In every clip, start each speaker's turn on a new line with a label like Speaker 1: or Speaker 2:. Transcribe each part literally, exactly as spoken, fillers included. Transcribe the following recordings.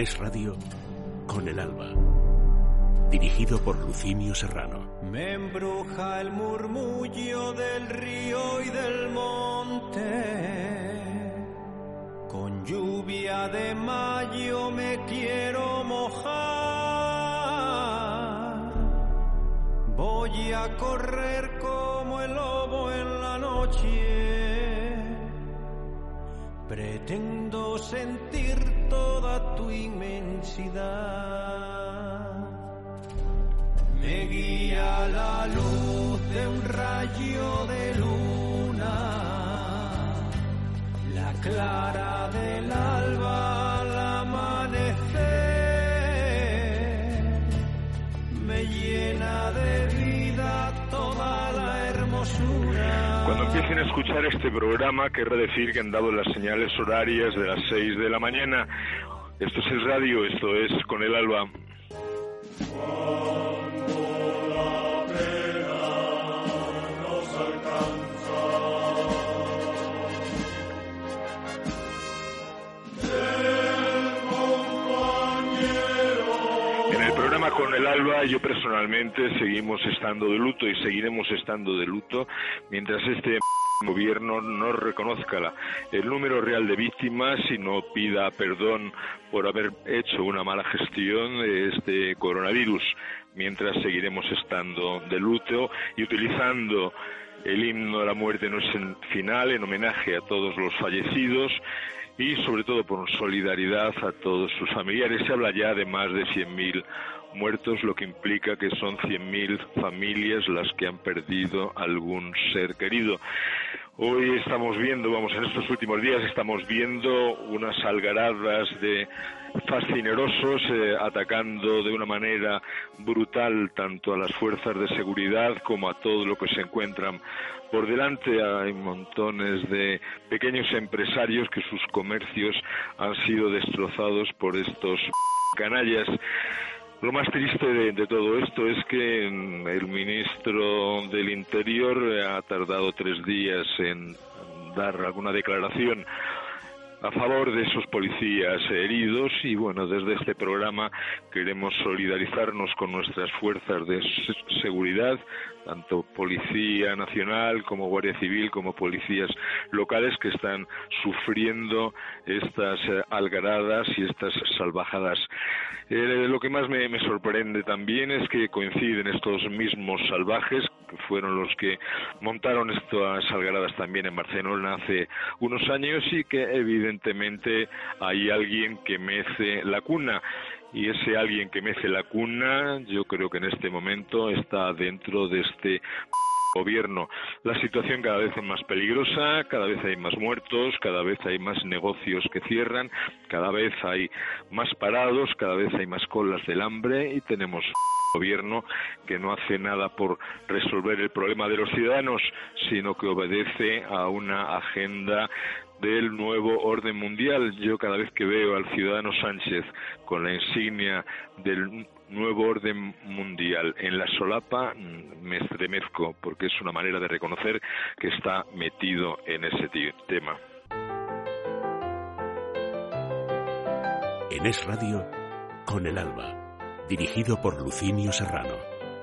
Speaker 1: Es Radio con el alba. Dirigido por Lucinio Serrano.
Speaker 2: Me embruja el murmullo del río y del monte. Con lluvia de mayo me quiero mojar. Voy a correr como el lobo en la noche. Pretendo sentir toda tu inmensidad. Me guía la luz de un rayo de luna, la clara del alba al amanecer, me llena de vida toda la hermosura.
Speaker 3: Cuando empiecen a escuchar este programa, querrá decir que han dado las señales horarias de las seis de la mañana. Esto es el radio, esto es Con el Alba. Con el Alba, yo personalmente seguimos estando de luto y seguiremos estando de luto mientras este gobierno no reconozca la, el número real de víctimas y no pida perdón por haber hecho una mala gestión de este coronavirus. Mientras seguiremos estando de luto y utilizando el himno de la muerte en nuestro final en homenaje a todos los fallecidos y sobre todo por solidaridad a todos sus familiares. Se habla ya de más de cien mil muertos, lo que implica que son cien mil familias las que han perdido algún ser querido. Hoy estamos viendo, vamos, en estos últimos días estamos viendo unas algaradas de fascinerosos eh, atacando de una manera brutal tanto a las fuerzas de seguridad como a todo lo que se encuentran por delante. Hay montones de pequeños empresarios que sus comercios han sido destrozados por estos canallas. Lo más triste de, de todo esto es que el ministro del Interior ha tardado tres días en dar alguna declaración a favor de esos policías heridos y bueno, desde este programa queremos solidarizarnos con nuestras fuerzas de seguridad, tanto Policía Nacional como Guardia Civil como policías locales que están sufriendo estas eh, algaradas y estas salvajadas. Eh, lo que más me, me sorprende también es que coinciden estos mismos salvajes que fueron los que montaron estas algaradas también en Barcelona hace unos años y que evidentemente hay alguien que mece la cuna. Y ese alguien que mece la cuna, yo creo que en este momento está dentro de este gobierno. La situación cada vez es más peligrosa, cada vez hay más muertos, cada vez hay más negocios que cierran, cada vez hay más parados, cada vez hay más colas del hambre y tenemos un gobierno que no hace nada por resolver el problema de los ciudadanos, sino que obedece a una agenda del nuevo orden mundial. Yo cada vez que veo al ciudadano Sánchez con la insignia del nuevo orden mundial en la solapa me estremezco porque es una manera de reconocer que está metido en ese tema.
Speaker 1: En Es Radio con el Alba, dirigido por Lucinio Serrano.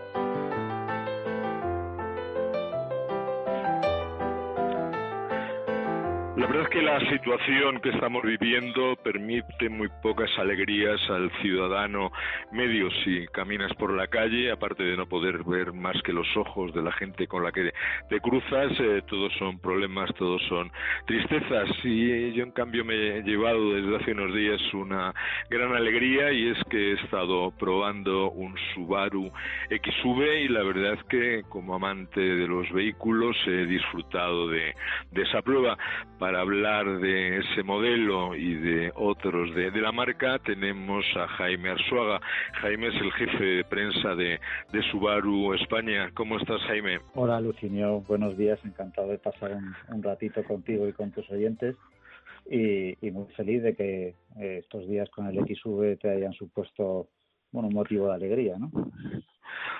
Speaker 3: La verdad es que la situación que estamos viviendo permite muy pocas alegrías al ciudadano medio. Si caminas por la calle, aparte de no poder ver más que los ojos de la gente con la que te cruzas, eh, todos son problemas, todos son tristezas. Y yo en cambio me he llevado desde hace unos días una gran alegría y es que he estado probando un Subaru X V y la verdad es que como amante de los vehículos he disfrutado de, de esa prueba. Para hablar de ese modelo y de otros de, de la marca tenemos a Jaime Arzuaga. Jaime es el jefe de prensa de, de Subaru España. ¿Cómo estás, Jaime?
Speaker 4: Hola, Lucinio. Buenos días. Encantado de pasar un, un ratito contigo y con tus oyentes y, y muy feliz de que eh, estos días con el X V te hayan supuesto bueno, un motivo de alegría, ¿no?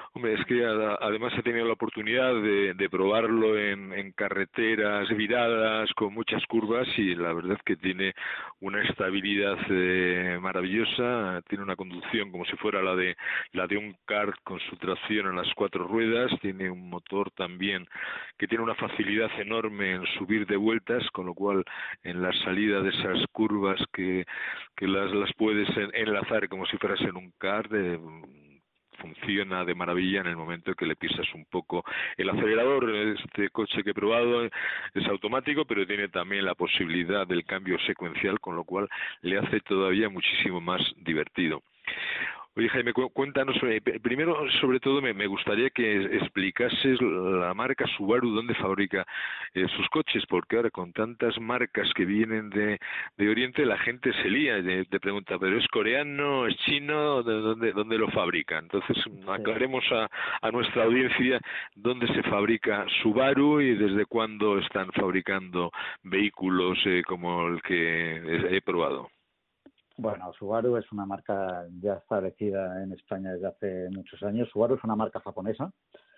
Speaker 3: Hombre, es que a, además he tenido la oportunidad de, de probarlo en, en carreteras viradas con muchas curvas y la verdad es que tiene una estabilidad eh, maravillosa, tiene una conducción como si fuera la de la de un kart con su tracción en las cuatro ruedas, tiene un motor también que tiene una facilidad enorme en subir de vueltas, con lo cual en la salida de esas curvas que, que las, las puedes enlazar como si fueras en un kart, eh, funciona de maravilla en el momento en que le pisas un poco el acelerador. Este coche que he probado es automático, pero tiene también la posibilidad del cambio secuencial, con lo cual le hace todavía muchísimo más divertido. Oye, Jaime, cuéntanos, primero, sobre todo, me, me gustaría que explicases la marca Subaru, dónde fabrica eh, sus coches, porque ahora con tantas marcas que vienen de, de Oriente, la gente se lía, te, te pregunta, ¿pero es coreano, es chino, de dónde, dónde lo fabrica? Entonces, aclaremos a, a nuestra audiencia dónde se fabrica Subaru y desde cuándo están fabricando vehículos eh, como el que he probado.
Speaker 4: Bueno, Subaru es una marca ya establecida en España desde hace muchos años. Subaru es una marca japonesa,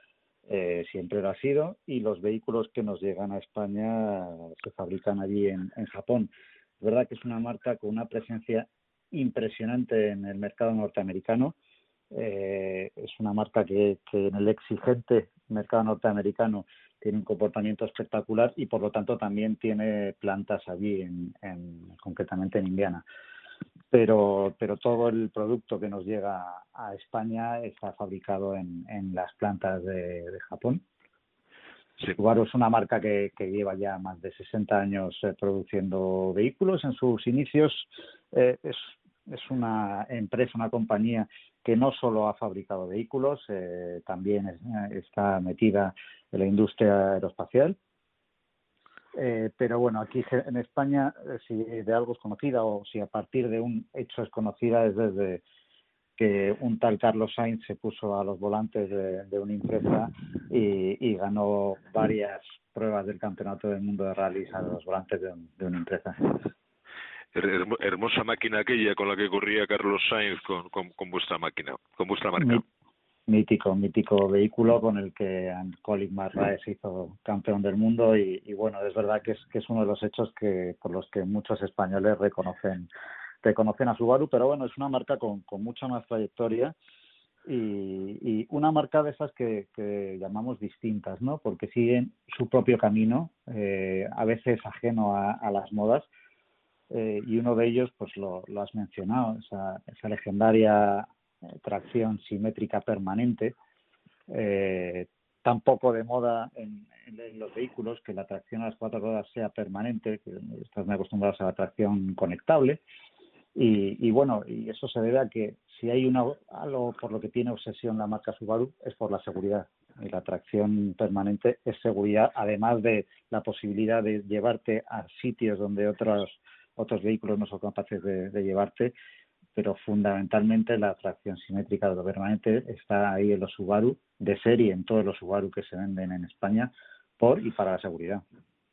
Speaker 4: eh, siempre lo ha sido, y los vehículos que nos llegan a España se fabrican allí en, en Japón. Es verdad que es una marca con una presencia impresionante en el mercado norteamericano. Eh, es una marca que, que en el exigente mercado norteamericano tiene un comportamiento espectacular y por lo tanto también tiene plantas allí, en, en, concretamente en Indiana. Pero, pero todo el producto que nos llega a España está fabricado en, en las plantas de, de Japón. Sí. Subaru es una marca que, que lleva ya más de sesenta años eh, produciendo vehículos. En sus inicios eh, es, es una empresa, una compañía que no solo ha fabricado vehículos, eh, también es, está metida en la industria aeroespacial. Eh, pero bueno, aquí en España, eh, si de algo es conocida o si a partir de un hecho es conocida, es desde que un tal Carlos Sainz se puso a los volantes de, de una empresa y, y ganó varias pruebas del Campeonato del Mundo de Rallys a los volantes de, de una empresa.
Speaker 3: Hermosa máquina aquella con la que corría Carlos Sainz con, con, con vuestra máquina, con vuestra marca.
Speaker 4: Mi, mítico, mítico vehículo con el que Colin McRae se hizo campeón del mundo y, y bueno, es verdad que es, que es uno de los hechos que por los que muchos españoles reconocen reconocen a Subaru, pero bueno, es una marca con, con mucha más trayectoria y, y una marca de esas que, que llamamos distintas, ¿no? Porque siguen su propio camino, eh, a veces ajeno a, a las modas. Eh, y uno de ellos, pues lo, lo has mencionado, esa, esa legendaria eh, tracción simétrica permanente, eh, tan poco de moda en, en, en los vehículos, que la tracción a las cuatro ruedas sea permanente, que estás muy acostumbrados a la tracción conectable, y, y bueno, y eso se debe a que si hay una, algo por lo que tiene obsesión la marca Subaru es por la seguridad, y la tracción permanente es seguridad, además de la posibilidad de llevarte a sitios donde otros otros vehículos no son capaces de, de llevarte, pero fundamentalmente la tracción simétrica de lo permanente está ahí en los Subaru, de serie en todos los Subaru que se venden en España, por y para la seguridad.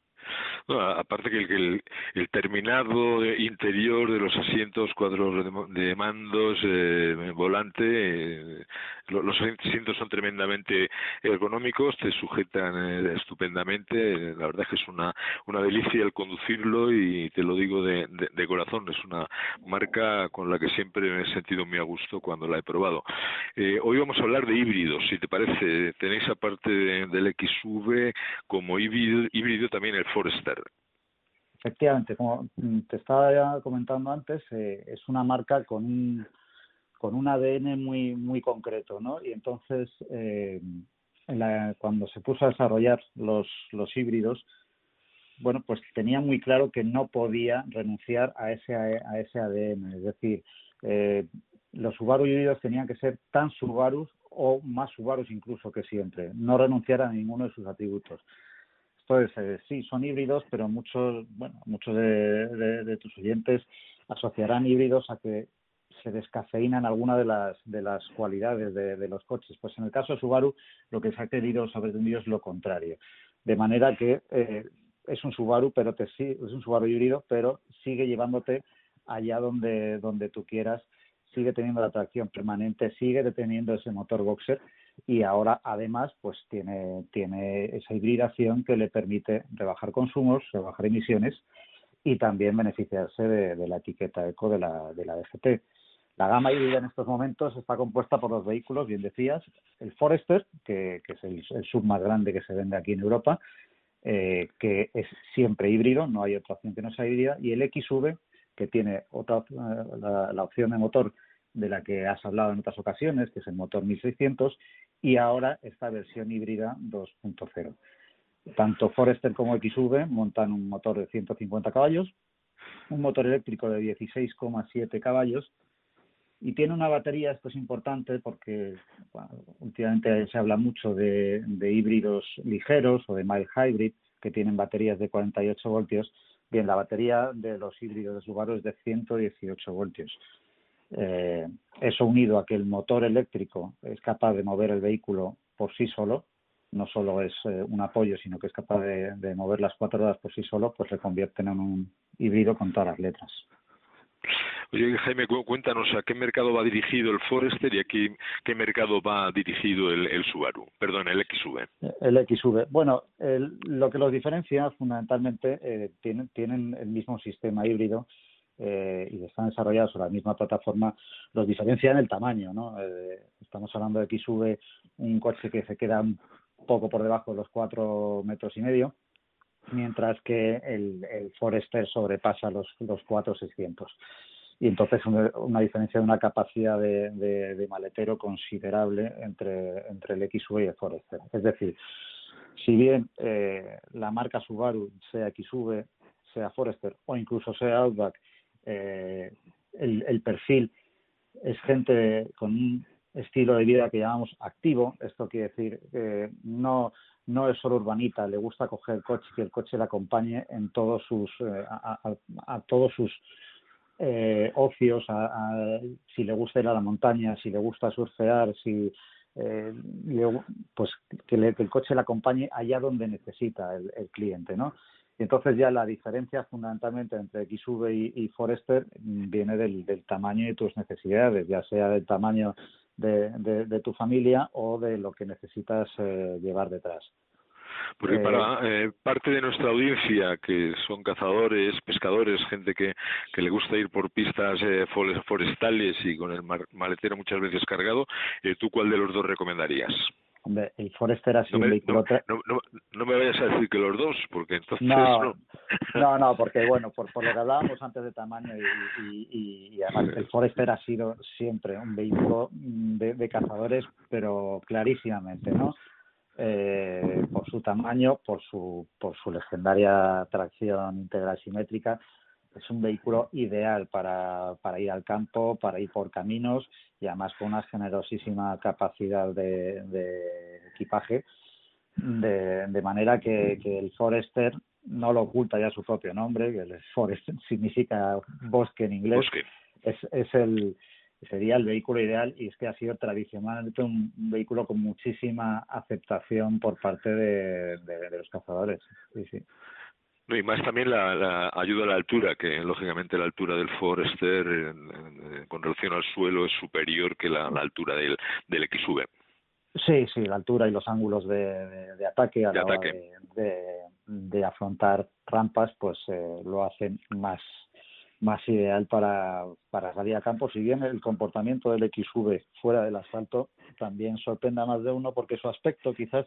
Speaker 3: No, aparte que el, el, el terminado interior de los asientos, cuadros de, de mandos, eh, volante, eh, los asientos son tremendamente ergonómicos, te sujetan eh, estupendamente, la verdad es que es una, una delicia el conducirlo y te lo digo de, de, de corazón, es una marca con la que siempre me he sentido muy a gusto cuando la he probado. Eh, hoy vamos a hablar de híbridos, si te parece, tenéis aparte de, del X V como híbrido, híbrido también el Forester.
Speaker 4: Efectivamente, como te estaba comentando antes, eh, es una marca con un con un A D N muy muy concreto, ¿no? Y entonces, eh, en la, cuando se puso a desarrollar los los híbridos, bueno, pues tenía muy claro que no podía renunciar a ese a ese A D N, es decir, eh, los Subaru híbridos tenían que ser tan Subarus o más Subarus incluso que siempre, no renunciar a ninguno de sus atributos. Pues eh, sí, son híbridos, pero muchos, bueno, muchos de, de, de tus oyentes asociarán híbridos a que se descafeinan alguna de las de las cualidades de, de los coches. Pues en el caso de Subaru, lo que se ha querido sobreentendido es lo contrario, de manera que eh, es un Subaru, pero te es un Subaru híbrido, pero sigue llevándote allá donde donde tú quieras, sigue teniendo la tracción permanente, sigue teniendo ese motor boxer, y ahora además pues tiene, tiene esa hibridación que le permite rebajar consumos, rebajar emisiones y también beneficiarse de, de la etiqueta eco de la, de la D G T. La gama híbrida en estos momentos está compuesta por los vehículos, bien decías, el Forester, que, que es el, el sub más grande que se vende aquí en Europa, eh, que es siempre híbrido, no hay otra opción que no sea híbrida, y el X V, que tiene otra la, la opción de motor de la que has hablado en otras ocasiones, que es el motor mil seiscientos, y ahora esta versión híbrida dos punto cero. Tanto Forester como X V montan un motor de ciento cincuenta caballos, un motor eléctrico de dieciséis coma siete caballos, y tiene una batería. Esto es importante porque bueno, últimamente se habla mucho de, de híbridos ligeros o de mild hybrid que tienen baterías de cuarenta y ocho voltios. Bien, la batería de los híbridos de Subaru es de ciento dieciocho voltios. Eh, eso unido a que el motor eléctrico es capaz de mover el vehículo por sí solo, no solo es eh, un apoyo, sino que es capaz de, de mover las cuatro ruedas por sí solo, pues le convierten en un híbrido con todas las letras.
Speaker 3: Oye, Jaime, cuéntanos a qué mercado va dirigido el Forester y a qué, qué mercado va dirigido el, el Subaru, perdón, el X V.
Speaker 4: El X V. Bueno, el, lo que los diferencia fundamentalmente eh, tienen, tienen el mismo sistema híbrido eh, y están desarrollados sobre la misma plataforma. Los diferencia en el tamaño, ¿no? Eh, estamos hablando de X V, un coche que se queda un poco por debajo de los cuatro metros y medio, mientras que el, el Forester sobrepasa los, los cuatro seiscientos. Y entonces una, una diferencia de una capacidad de, de, de maletero considerable entre, entre el X V y el Forester. Es decir, si bien eh, la marca Subaru, sea X V, sea Forester o incluso sea Outback, eh, el, el perfil es gente con un estilo de vida que llamamos activo. Esto quiere decir que no, no es solo urbanita, le gusta coger el coche y que el coche le acompañe en todos sus, eh, a, a, a todos sus Eh, ocios, a, a, si le gusta ir a la montaña, si le gusta surfear, si eh, le, pues que, le, que el coche le acompañe allá donde necesita el, el cliente, ¿no? Y entonces ya la diferencia fundamentalmente entre X V y, y Forester viene del, del tamaño de tus necesidades, ya sea del tamaño de, de, de tu familia o de lo que necesitas eh, llevar detrás.
Speaker 3: Porque para eh, parte de nuestra audiencia, que son cazadores, pescadores, gente que, que le gusta ir por pistas eh, forestales y con el maletero muchas veces cargado, eh, ¿tú cuál de los dos recomendarías?
Speaker 4: Hombre, el Forester ha sido
Speaker 3: no me,
Speaker 4: un vehículo...
Speaker 3: No, no, no, no me vayas a decir que los dos, porque entonces...
Speaker 4: No,
Speaker 3: no,
Speaker 4: no, no porque bueno, por, por lo que hablábamos antes de tamaño y, y, y además el Forester ha sido siempre un vehículo de, de cazadores, pero clarísimamente, ¿no? Eh, por su tamaño, por su por su legendaria tracción integral simétrica, es un vehículo ideal para, para ir al campo, para ir por caminos y además con una generosísima capacidad de, de equipaje, de, de manera que, que el Forester no lo oculta ya su propio nombre, que el Forest significa bosque en inglés.
Speaker 3: Bosque.
Speaker 4: Es, es el sería el vehículo ideal y es que ha sido tradicionalmente un, un vehículo con muchísima aceptación por parte de, de, de los cazadores. Sí, sí.
Speaker 3: No, y más también la, la ayuda a la altura, que lógicamente la altura del Forester eh, eh, con relación al suelo es superior que la, la altura del, del X V.
Speaker 4: Sí, sí, la altura y los ángulos de, de, de ataque a
Speaker 3: de
Speaker 4: la hora
Speaker 3: ataque.
Speaker 4: de, de, de afrontar rampas, pues eh, lo hacen más más ideal para, para salir a campo. Si bien el comportamiento del X V fuera del asfalto también sorprenda a más de uno porque su aspecto quizás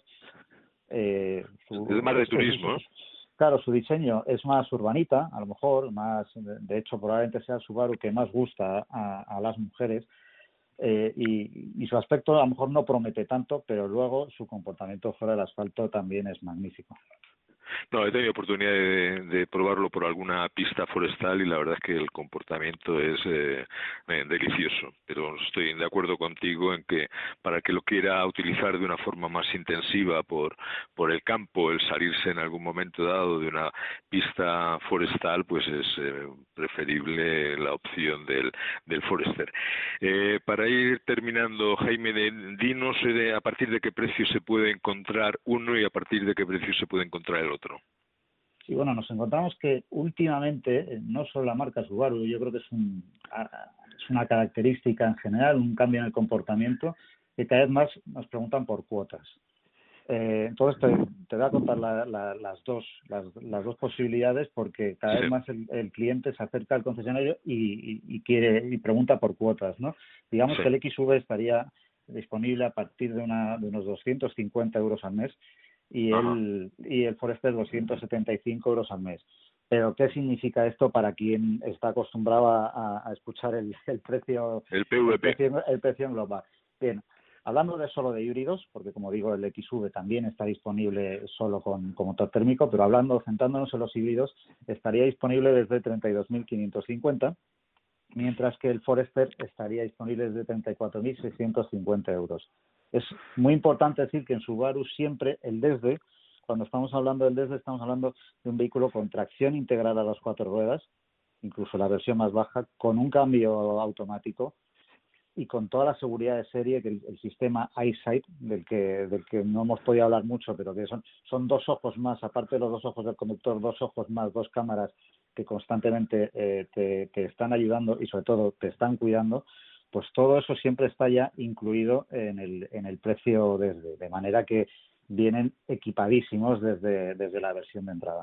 Speaker 4: eh, su,
Speaker 3: es más de turismo.
Speaker 4: Es, claro, su diseño es más urbanita, a lo mejor más, de hecho probablemente sea el Subaru que más gusta a, a las mujeres, eh, y, y su aspecto a lo mejor no promete tanto, pero luego su comportamiento fuera del asfalto también es magnífico.
Speaker 3: No, he tenido oportunidad de, de probarlo por alguna pista forestal y la verdad es que el comportamiento es eh, eh, delicioso, pero estoy de acuerdo contigo en que para que lo quiera utilizar de una forma más intensiva por por el campo, el salirse en algún momento dado de una pista forestal, pues es eh, preferible la opción del, del Forester. Eh, para ir terminando, Jaime, de, dinos eh, a partir de qué precio se puede encontrar uno y a partir de qué precio se puede encontrar el otro.
Speaker 4: Sí, bueno, nos encontramos que últimamente, no solo la marca Subaru, yo creo que es, un, es una característica en general, un cambio en el comportamiento, que cada vez más nos preguntan por cuotas. Eh, entonces te, te voy a contar la, la, las dos las, las dos posibilidades, porque cada
Speaker 3: sí.
Speaker 4: vez más el, el cliente se acerca al concesionario y, y, y quiere y pregunta por cuotas, ¿no? Digamos
Speaker 3: sí.
Speaker 4: que el X V estaría disponible a partir de, una, de unos doscientos cincuenta euros al mes y
Speaker 3: Ajá.
Speaker 4: el y el Forester doscientos setenta y cinco euros al mes. Pero ¿qué significa esto para quien está acostumbrado a, a escuchar el, el precio
Speaker 3: el P V P
Speaker 4: el precio, el precio en global? Bien. Hablando de solo de híbridos, porque como digo, el X V también está disponible solo con, con motor térmico, pero hablando, centrándonos en los híbridos, estaría disponible desde treinta y dos mil quinientos cincuenta, mientras que el Forester estaría disponible desde treinta y cuatro mil seiscientos cincuenta euros. Es muy importante decir que en Subaru siempre el desde, cuando estamos hablando del desde, estamos hablando de un vehículo con tracción integrada a las cuatro ruedas, incluso la versión más baja, con un cambio automático, y con toda la seguridad de serie, que el, el sistema EyeSight, del que del que no hemos podido hablar mucho, pero que son son dos ojos más, aparte de los dos ojos del conductor, dos ojos más, dos cámaras que constantemente eh, te, te están ayudando y sobre todo te están cuidando, pues todo eso siempre está ya incluido en el en el precio desde, de manera que vienen equipadísimos desde desde la versión de entrada.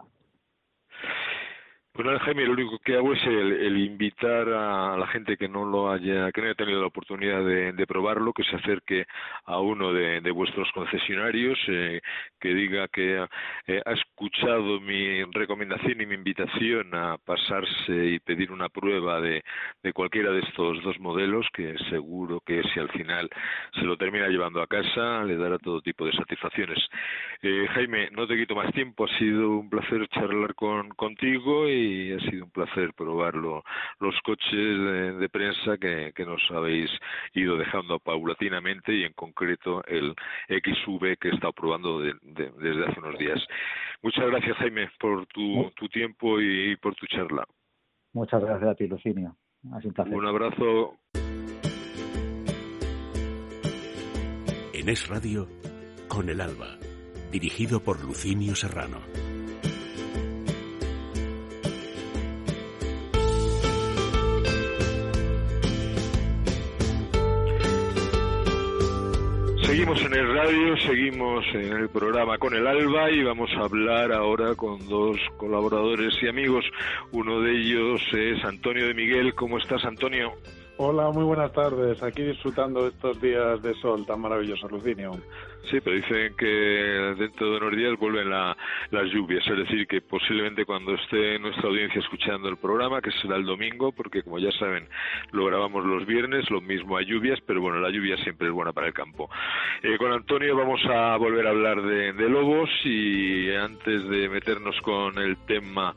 Speaker 3: Bueno, Jaime, lo único que hago es el, el invitar a la gente que no lo haya, que no haya tenido la oportunidad de, de probarlo, que se acerque a uno de, de vuestros concesionarios, eh, que diga que eh, ha escuchado mi recomendación y mi invitación a pasarse y pedir una prueba de, de cualquiera de estos dos modelos, que seguro que si al final se lo termina llevando a casa, le dará todo tipo de satisfacciones. Eh, Jaime, no te quito más tiempo, ha sido un placer charlar con, contigo y y ha sido un placer probar lo, los coches de, de prensa que, que nos habéis ido dejando paulatinamente, y en concreto el X V que he estado probando de, de, desde hace unos días. Muchas gracias, Jaime, por tu, tu tiempo y, y por tu charla.
Speaker 4: Muchas gracias a ti, Lucinio. Ha sido un placer.
Speaker 3: Un abrazo.
Speaker 1: En Es Radio, Con el Alba, dirigido por Lucinio Serrano.
Speaker 3: Seguimos en el radio, seguimos en el programa Con el Alba y vamos a hablar ahora con dos colaboradores y amigos. Uno de ellos es Antonio de Miguel. ¿Cómo estás, Antonio?
Speaker 5: Hola, muy buenas tardes. Aquí disfrutando de estos días de sol tan maravillosos, Lucinio.
Speaker 3: Sí, pero dicen que dentro de unos días vuelven la, las lluvias, es decir, que posiblemente cuando esté nuestra audiencia escuchando el programa, que será el domingo, porque como ya saben, lo grabamos los viernes, lo mismo hay lluvias, pero bueno, la lluvia siempre es buena para el campo. Eh, con Antonio vamos a volver a hablar de, de lobos, y antes de meternos con el tema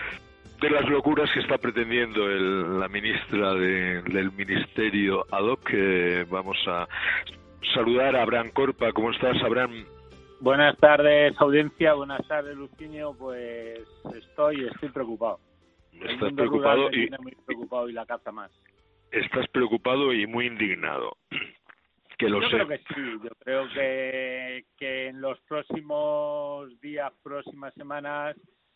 Speaker 3: de las locuras que está pretendiendo el, la ministra de, del Ministerio ad hoc, eh, vamos a saludar a Abraham Corpa. ¿Cómo estás, Abraham?
Speaker 6: Buenas tardes, audiencia. Buenas tardes, Lucinio. Pues estoy estoy preocupado.
Speaker 3: Estás preocupado y
Speaker 6: muy preocupado y la caza más.
Speaker 3: Estás preocupado y muy indignado. Que lo
Speaker 6: yo
Speaker 3: sé.
Speaker 6: creo que sí. Yo creo que que en los próximos días, próximas semanas,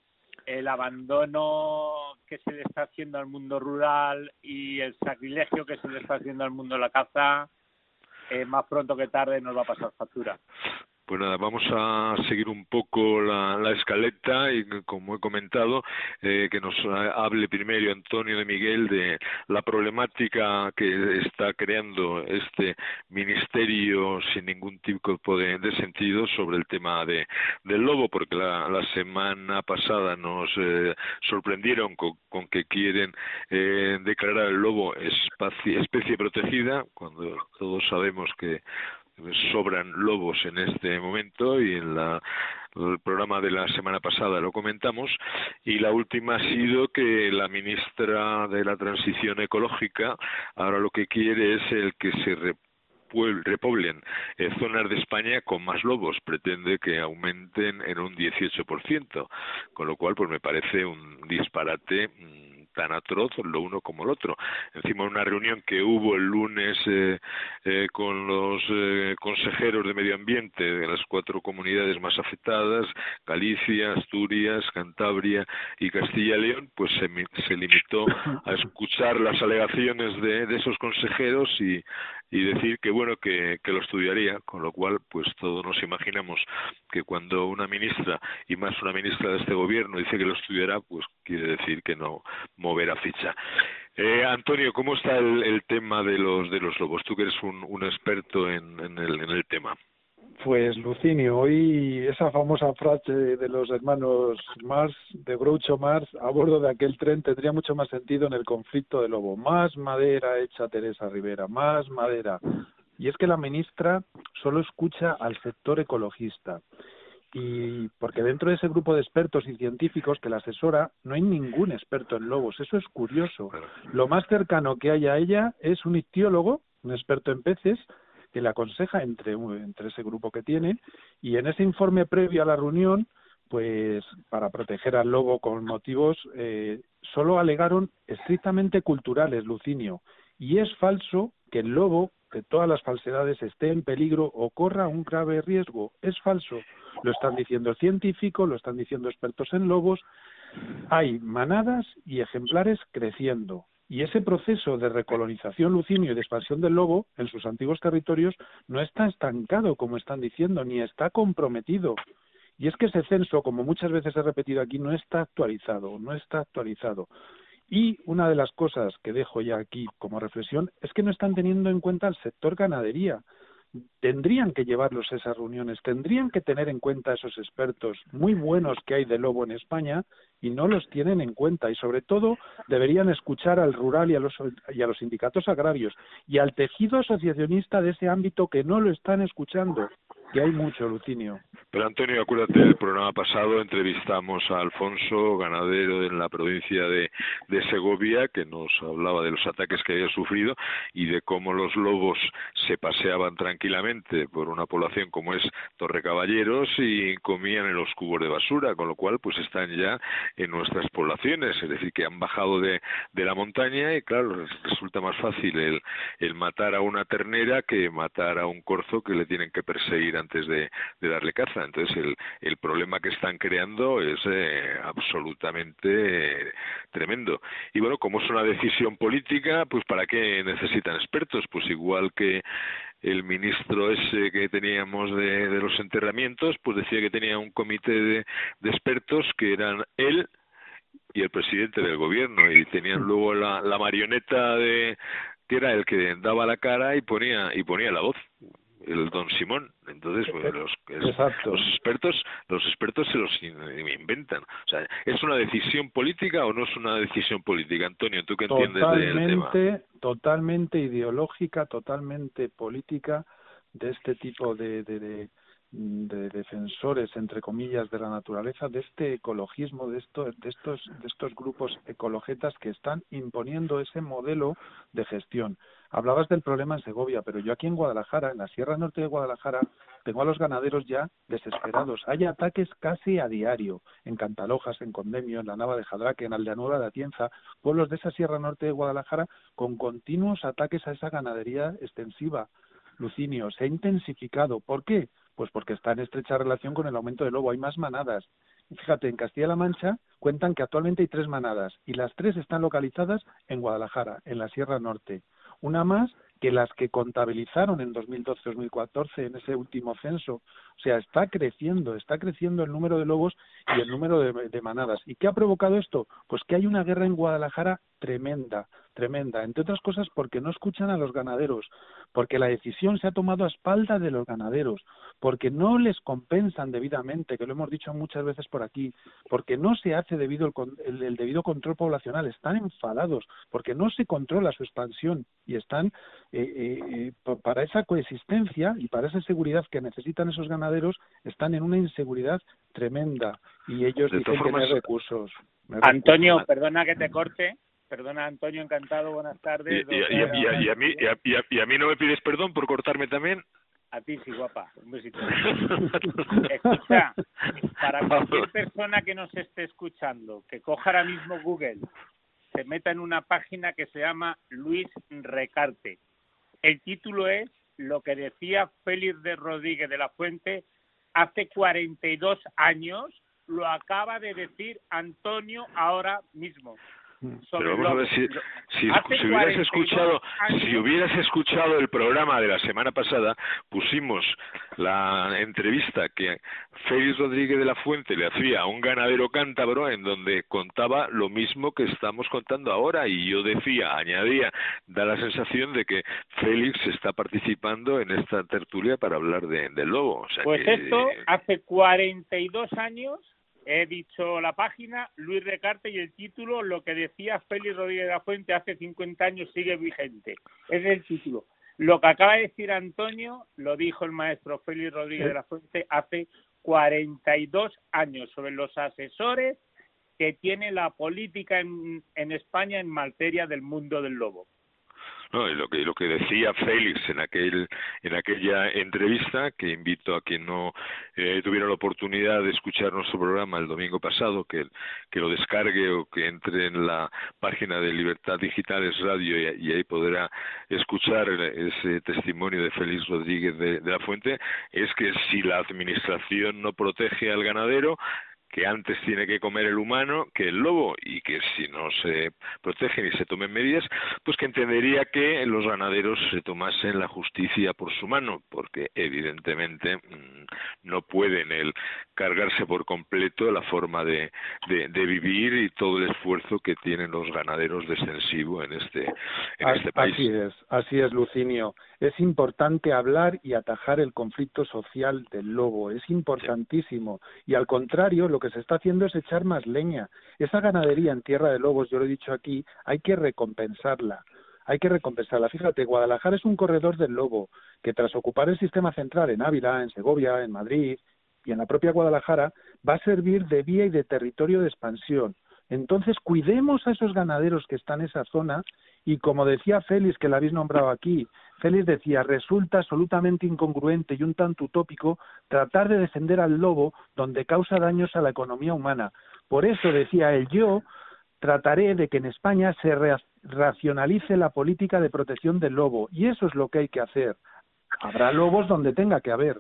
Speaker 6: el abandono que se le está haciendo al mundo rural y el sacrilegio que se le está haciendo al mundo de la caza, eh, más pronto que tarde nos va a pasar factura.
Speaker 3: Pues nada, vamos a seguir un poco la, la escaleta y, como he comentado, eh, que nos hable primero Antonio de Miguel de la problemática que está creando este ministerio sin ningún tipo de, de sentido sobre el tema de del lobo, porque la, la semana pasada nos eh, sorprendieron con, con que quieren eh, declarar el lobo especie, especie protegida, cuando todos sabemos que sobran lobos en este momento, y en la, el programa de la semana pasada lo comentamos. Y la última ha sido que la ministra de la Transición Ecológica ahora lo que quiere es el que se repoblen eh, zonas de España con más lobos, pretende que aumenten en un dieciocho por ciento, con lo cual pues me parece un disparate mmm, tan atroz lo uno como el otro. Encima, una reunión que hubo el lunes eh, eh, con los eh, consejeros de medio ambiente de las cuatro comunidades más afectadas, Galicia, Asturias, Cantabria y Castilla y León, pues se, se limitó a escuchar las alegaciones de, de esos consejeros y, y decir que bueno que, que lo estudiaría, con lo cual pues todos nos imaginamos que cuando una ministra, y más una ministra de este gobierno, dice que lo estudiará, pues quiere decir que no moverá ficha. Eh, Antonio, ¿cómo está el, el tema de los de los lobos? Tú que eres un, un experto en, en, el, en el tema.
Speaker 5: Pues Lucinio, hoy esa famosa frase de los hermanos Marx, de Groucho Marx, a bordo de aquel tren tendría mucho más sentido en el conflicto de lobo. Más madera echa Teresa Rivera, más madera. Y es que la ministra solo escucha al sector ecologista. Y porque dentro de ese grupo de expertos y científicos que la asesora no hay ningún experto en lobos. Eso es curioso. Lo más cercano que hay a ella es un ictiólogo, un experto en peces, que le aconseja entre, entre ese grupo que tiene, y en ese informe previo a la reunión, pues para proteger al lobo con motivos, eh, solo alegaron estrictamente culturales, Lucinio, y es falso que el lobo, de todas las falsedades, esté en peligro o corra un grave riesgo. Es falso. Lo están diciendo científicos, lo están diciendo expertos en lobos. Hay manadas y ejemplares creciendo. Y ese proceso de recolonización, Lucinio, y de expansión del lobo en sus antiguos territorios no está estancado, como están diciendo, ni está comprometido. Y es que ese censo, como muchas veces he repetido aquí, no está actualizado, no está actualizado. Y una de las cosas que dejo ya aquí como reflexión es que no están teniendo en cuenta el sector ganadería. Tendrían que llevarlos a esas reuniones, tendrían que tener en cuenta esos expertos muy buenos que hay de lobo en España y no los tienen en cuenta. Y sobre todo deberían escuchar al rural y a los, y a los sindicatos agrarios y al tejido asociacionista de ese ámbito que no lo están escuchando, que hay mucho, Lucinio.
Speaker 3: Pero Antonio, acuérdate, el programa pasado entrevistamos a Alfonso, ganadero en la provincia de, de Segovia, que nos hablaba de los ataques que había sufrido y de cómo los lobos se paseaban tranquilamente por una población como es Torrecaballeros y comían en los cubos de basura, con lo cual pues están ya en nuestras poblaciones, es decir, que han bajado de, de la montaña y claro, resulta más fácil el, el matar a una ternera que matar a un corzo que le tienen que perseguir antes de, de darle caza. Entonces el, el problema que están creando es eh, absolutamente eh, tremendo. Y bueno, como es una decisión política, pues ¿para qué necesitan expertos? Pues igual que el ministro ese que teníamos de, de los enterramientos, pues decía que tenía un comité de, de expertos que eran él y el presidente del gobierno, y tenían luego la, la marioneta de que era el que daba la cara y ponía y ponía la voz, el don Simón. Entonces pues, los, los expertos los expertos se los inventan. O sea, ¿es una decisión política o no es una decisión política? Antonio, ¿tú qué entiendes del tema?
Speaker 5: Totalmente ideológica, totalmente política, de este tipo de, de, de, de defensores, entre comillas, de la naturaleza, de este ecologismo, de estos, de estos, de estos grupos ecologetas que están imponiendo ese modelo de gestión. Hablabas del problema en Segovia, pero yo aquí en Guadalajara, en la Sierra Norte de Guadalajara, tengo a los ganaderos ya desesperados. Hay ataques casi a diario, en Cantalojas, en Condemio, en la Nava de Jadraque, en Aldeanueva de Atienza, pueblos de esa Sierra Norte de Guadalajara, con continuos ataques a esa ganadería extensiva. Lucinio, se ha intensificado. ¿Por qué? Pues porque está en estrecha relación con el aumento del lobo. Hay más manadas. Fíjate, en Castilla-La Mancha cuentan que actualmente hay tres manadas y las tres están localizadas en Guadalajara, en la Sierra Norte. Una más que las que contabilizaron en dos mil doce dos mil catorce en ese último censo. O sea, está creciendo, está creciendo el número de lobos y el número de, de manadas. ¿Y qué ha provocado esto? Pues que hay una guerra en Guadalajara tremenda, tremenda, entre otras cosas porque no escuchan a los ganaderos, porque la decisión se ha tomado a espaldas de los ganaderos, porque no les compensan debidamente, que lo hemos dicho muchas veces por aquí, porque no se hace debido el, el, el debido control poblacional, están enfadados, porque no se controla su expansión y están eh, eh, para esa coexistencia y para esa seguridad que necesitan esos ganaderos, están en una inseguridad tremenda y ellos
Speaker 3: de
Speaker 5: dicen
Speaker 3: formas...
Speaker 5: que no hay recursos. No hay
Speaker 6: Antonio,
Speaker 5: recursos.
Speaker 6: perdona que te corte. Perdona, Antonio, encantado, buenas tardes.
Speaker 3: Y, y, y, y, a, y, a mí, y, a, y, a, y a mí no me pides perdón por cortarme también.
Speaker 6: A ti sí, guapa. Un besito. Escucha, para cualquier persona que nos esté escuchando, que coja ahora mismo Google, se meta en una página que se llama Luis Recarte. El título es lo que decía Félix de Rodríguez de la Fuente hace cuarenta y dos años, lo acaba de decir Antonio ahora mismo. sobre
Speaker 3: Pero vamos a ver si, si, si hubieras escuchado años, si hubieras escuchado el programa de la semana pasada, pusimos la entrevista que Félix Rodríguez de la Fuente le hacía a un ganadero cántabro en donde contaba lo mismo que estamos contando ahora, y yo decía, añadía, da la sensación de que Félix está participando en esta tertulia para hablar de, del lobo. O sea
Speaker 6: pues
Speaker 3: que,
Speaker 6: esto hace cuarenta y dos años. He dicho la página, Luis Recarte, y el título, lo que decía Félix Rodríguez de la Fuente hace cincuenta años sigue vigente. Ese es el título. Lo que acaba de decir Antonio lo dijo el maestro Félix Rodríguez de la Fuente hace cuarenta y dos años, sobre los asesores que tiene la política en, en España en materia del mundo del lobo.
Speaker 3: No, y lo que lo que decía Félix en aquel en aquella entrevista, que invito a quien no eh, tuviera la oportunidad de escuchar nuestro programa el domingo pasado, que, que lo descargue o que entre en la página de Libertad Digitales Radio y, y ahí podrá escuchar ese testimonio de Félix Rodríguez de, de la Fuente, es que si la administración no protege al ganadero, que antes tiene que comer el humano que el lobo, y que si no se protegen y se tomen medidas, pues que entendería que los ganaderos se tomasen la justicia por su mano, porque evidentemente no pueden el cargarse por completo la forma de, de, de vivir y todo el esfuerzo que tienen los ganaderos de extensivo en este, en este país.
Speaker 5: Así es, así es, Lucinio. Es importante hablar y atajar el conflicto social del lobo, es importantísimo, sí. Y al contrario, lo que se está haciendo es echar más leña. Esa ganadería en tierra de lobos, yo lo he dicho aquí, hay que recompensarla. Hay que recompensarla. Fíjate, Guadalajara es un corredor del lobo que tras ocupar el sistema central en Ávila, en Segovia, en Madrid y en la propia Guadalajara, va a servir de vía y de territorio de expansión. Entonces, cuidemos a esos ganaderos que están en esa zona, y como decía Félix, que la habéis nombrado aquí, Félix decía, resulta absolutamente incongruente y un tanto utópico tratar de defender al lobo donde causa daños a la economía humana. Por eso, decía él, yo trataré de que en España se re- racionalice la política de protección del lobo, y eso es lo que hay que hacer. Habrá lobos donde tenga que haber.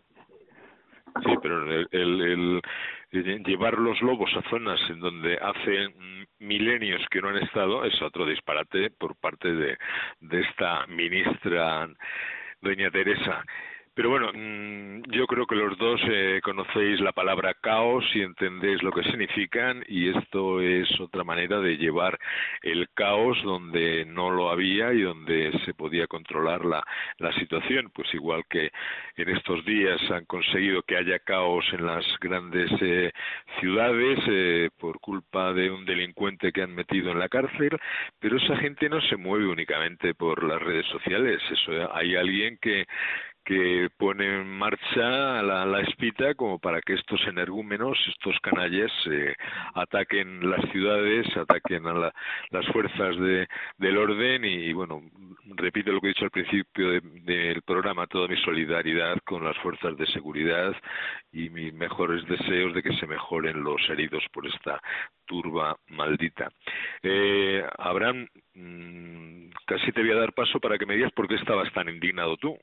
Speaker 3: Sí, pero el, el, el llevar los lobos a zonas en donde hace milenios que no han estado es otro disparate por parte de, de esta ministra, doña Teresa. Pero bueno, yo creo que los dos eh, conocéis la palabra caos y entendéis lo que significan, y esto es otra manera de llevar el caos donde no lo había y donde se podía controlar la, la situación. Pues igual que en estos días han conseguido que haya caos en las grandes eh, ciudades eh, por culpa de un delincuente que han metido en la cárcel, pero esa gente no se mueve únicamente por las redes sociales. Eso, hay alguien que que pone en marcha la, la espita como para que estos energúmenos, estos canalles, eh, ataquen las ciudades, ataquen a la, las fuerzas de, del orden y, y, bueno, repito lo que he dicho al principio de, del programa, toda mi solidaridad con las fuerzas de seguridad y mis mejores deseos de que se mejoren los heridos por esta turba maldita. Eh, Abraham, mmm, casi te voy a dar paso para que me digas por qué estabas tan indignado tú.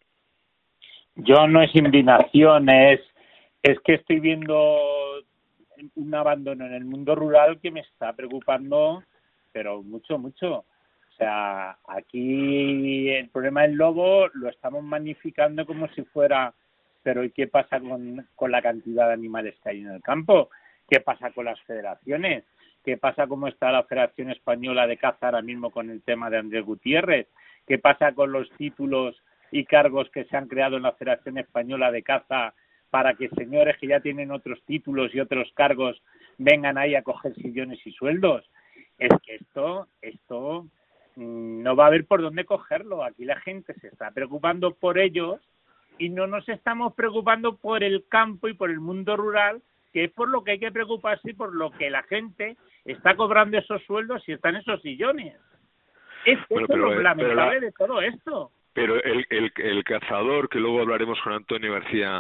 Speaker 6: Yo no es indignación, es, es que estoy viendo un abandono en el mundo rural que me está preocupando, pero mucho, mucho. O sea, aquí el problema del lobo lo estamos magnificando como si fuera, pero ¿y qué pasa con, con la cantidad de animales que hay en el campo? ¿Qué pasa con las federaciones? ¿Qué pasa cómo está la Federación Española de Caza ahora mismo con el tema de Andrés Gutiérrez? ¿Qué pasa con los títulos y cargos que se han creado en la Federación Española de Caza para que señores que ya tienen otros títulos y otros cargos vengan ahí a coger sillones y sueldos? Es que esto, esto mmm, no va a haber por dónde cogerlo. Aquí la gente se está preocupando por ellos y no nos estamos preocupando por el campo y por el mundo rural, que es por lo que hay que preocuparse y por lo que la gente está cobrando esos sueldos y está en esos sillones. Es, bueno, eso es lo lamentable la... de todo esto.
Speaker 3: Pero el, el, el cazador, que luego hablaremos con Antonio García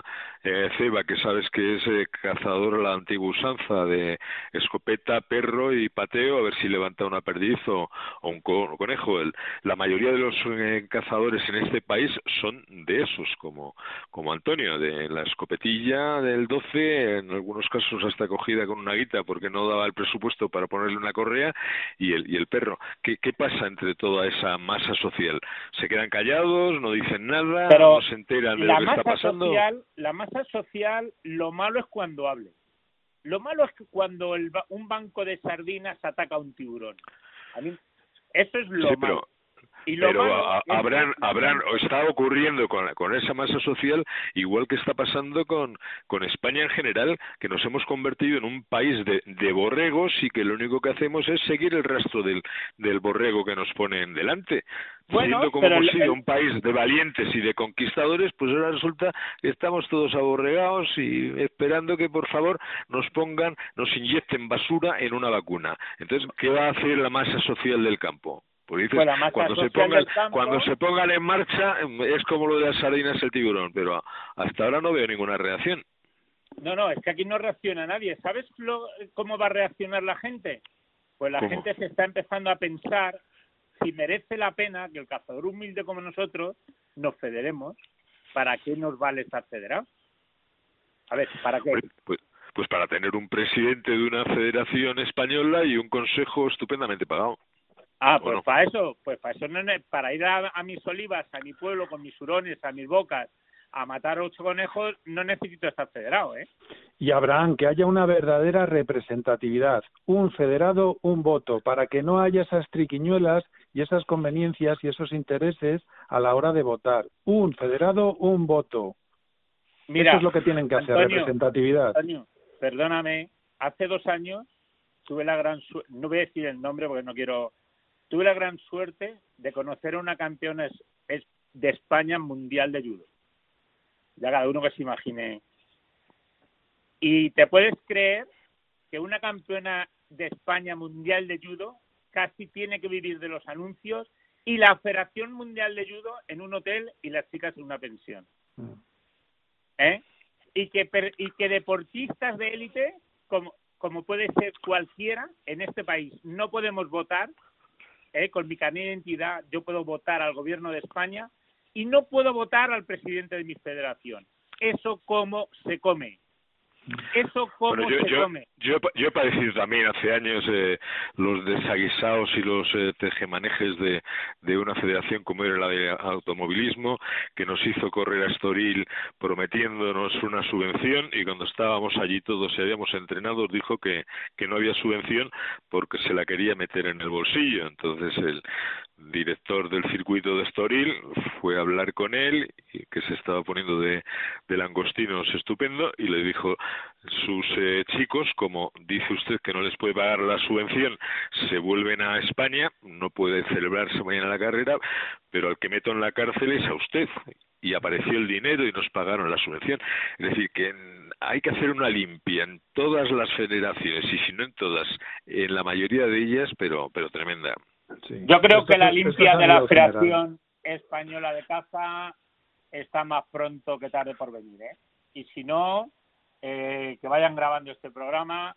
Speaker 3: eh, ceba, que sabes que es eh, cazador a la antigua usanza de escopeta, perro y pateo, a ver si levanta una perdiz o, o un co conejo. El, la mayoría de los eh, cazadores en este país son de esos, como, como Antonio, de la escopetilla del doce, en algunos casos hasta cogida con una guita porque no daba el presupuesto para ponerle una correa, y el, y el perro. ¿Qué, qué pasa entre toda esa masa social? ¿Se quedan callados, no dicen nada,
Speaker 6: Pero
Speaker 3: no se enteran de
Speaker 6: la
Speaker 3: lo que
Speaker 6: masa
Speaker 3: está pasando?
Speaker 6: Social, la masa social, lo malo es cuando hable. Lo malo es que cuando el, un banco de sardinas ataca a un tiburón. A mí, eso es lo
Speaker 3: sí,
Speaker 6: malo.
Speaker 3: Pero...
Speaker 6: Y lo
Speaker 3: Pero
Speaker 6: malo
Speaker 3: a,
Speaker 6: es
Speaker 3: habrán,
Speaker 6: que
Speaker 3: habrán,
Speaker 6: gente...
Speaker 3: o está ocurriendo con, con esa masa social, igual que está pasando con, con España en general, que nos hemos convertido en un país de, de borregos y que lo único que hacemos es seguir el rastro del, del borrego que nos ponen delante.
Speaker 6: Bueno,
Speaker 3: Siendo como
Speaker 6: pero
Speaker 3: hemos
Speaker 6: el,
Speaker 3: sido
Speaker 6: el...
Speaker 3: un país de valientes y de conquistadores, pues ahora resulta que estamos todos aborregados y esperando que por favor nos pongan, nos inyecten basura en una vacuna. Entonces, ¿qué va a hacer la masa social del campo? Pues dices,
Speaker 6: pues
Speaker 3: cuando se pongan campo... cuando se pongan en marcha es como lo de las sardinas el tiburón, pero hasta ahora no veo ninguna reacción.
Speaker 6: No, no, es que aquí no reacciona nadie. ¿Sabes lo, cómo va a reaccionar la gente? Pues la
Speaker 3: ¿Cómo?
Speaker 6: gente se está empezando a pensar si merece la pena que el cazador humilde como nosotros nos federemos. ¿Para qué nos vale estar federados? A ver, ¿para qué?
Speaker 3: Pues, pues, pues para tener un presidente de una federación española y un consejo estupendamente pagado.
Speaker 6: Ah, pues
Speaker 3: no?
Speaker 6: para eso, pues para eso, no, para ir a, a mis olivas, a mi pueblo, con mis hurones, a mis bocas, a matar ocho conejos, no necesito estar federado, ¿eh?
Speaker 5: Y Abraham, que haya una verdadera representatividad, un federado, un voto, para que no haya esas triquiñuelas y esas conveniencias y esos intereses a la hora de votar. Un federado, un voto.
Speaker 6: Mira,
Speaker 5: eso es lo que tienen que hacer,
Speaker 6: Antonio,
Speaker 5: representatividad.
Speaker 6: Antonio, perdóname, hace dos años tuve la gran suerte, no voy a decir el nombre porque no quiero... Tuve la gran suerte de conocer a una campeona de España mundial de judo. Ya cada uno que se imagine. Y te puedes creer que una campeona de España mundial de judo casi tiene que vivir de los anuncios y la Federación Mundial de Judo en un hotel y las chicas en una pensión. ¿Eh? Y que y que deportistas de élite, como, como puede ser cualquiera en este país, no podemos votar. Eh, con mi carnet de identidad yo puedo votar al gobierno de España y no puedo votar al presidente de mi federación. ¿Eso cómo se come? ¿Eso cómo
Speaker 3: bueno, yo,
Speaker 6: se
Speaker 3: yo,
Speaker 6: come?
Speaker 3: Yo, yo he padecido también hace años eh, los desaguisados y los eh, tejemanejes de, de una federación como era la de automovilismo, que nos hizo correr a Estoril prometiéndonos una subvención, y cuando estábamos allí todos y habíamos entrenado dijo que, que no había subvención porque se la quería meter en el bolsillo. Entonces el director del circuito de Estoril fue a hablar con él, que se estaba poniendo de, de langostinos estupendo, y le dijo: sus eh, chicos, como dice usted que no les puede pagar la subvención, se vuelven a España, no puede celebrarse mañana la carrera, pero al que meto en la cárcel es a usted. Y apareció el dinero y nos pagaron la subvención. Es decir, que en, hay que hacer una limpia en todas las federaciones, y si no en todas, en la mayoría de ellas, pero pero tremenda.
Speaker 6: Sí. Yo creo esto, que la limpia de la Federación
Speaker 5: general.
Speaker 6: Española de Caza está más pronto que tarde por venir, ¿eh? Y si no, eh, que vayan grabando este programa,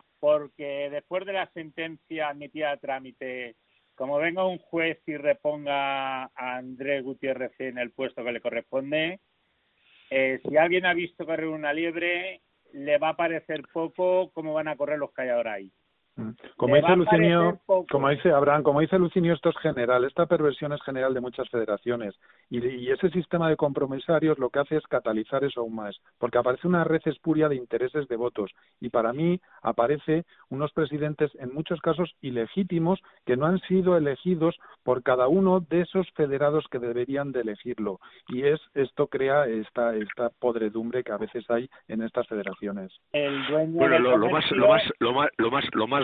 Speaker 6: porque después de la sentencia admitida a trámite, como venga un juez y reponga a Andrés Gutiérrez en el puesto que le corresponde, eh, si alguien ha visto correr una liebre, le va a parecer poco cómo van a correr los que hay ahora ahí.
Speaker 5: Como dice Lucinio, como dice Abraham, como dice Lucinio, esto es general, esta perversión es general de muchas federaciones, y, y ese sistema de compromisarios lo que hace es catalizar eso aún más, porque aparece una red espuria de intereses de votos, y para mí aparece unos presidentes en muchos casos ilegítimos que no han sido elegidos por cada uno de esos federados que deberían de elegirlo, y es esto crea esta esta podredumbre que a veces hay en estas federaciones.
Speaker 6: El dueño
Speaker 3: bueno,
Speaker 6: del
Speaker 3: lo, lo más lo más lo más lo más lo más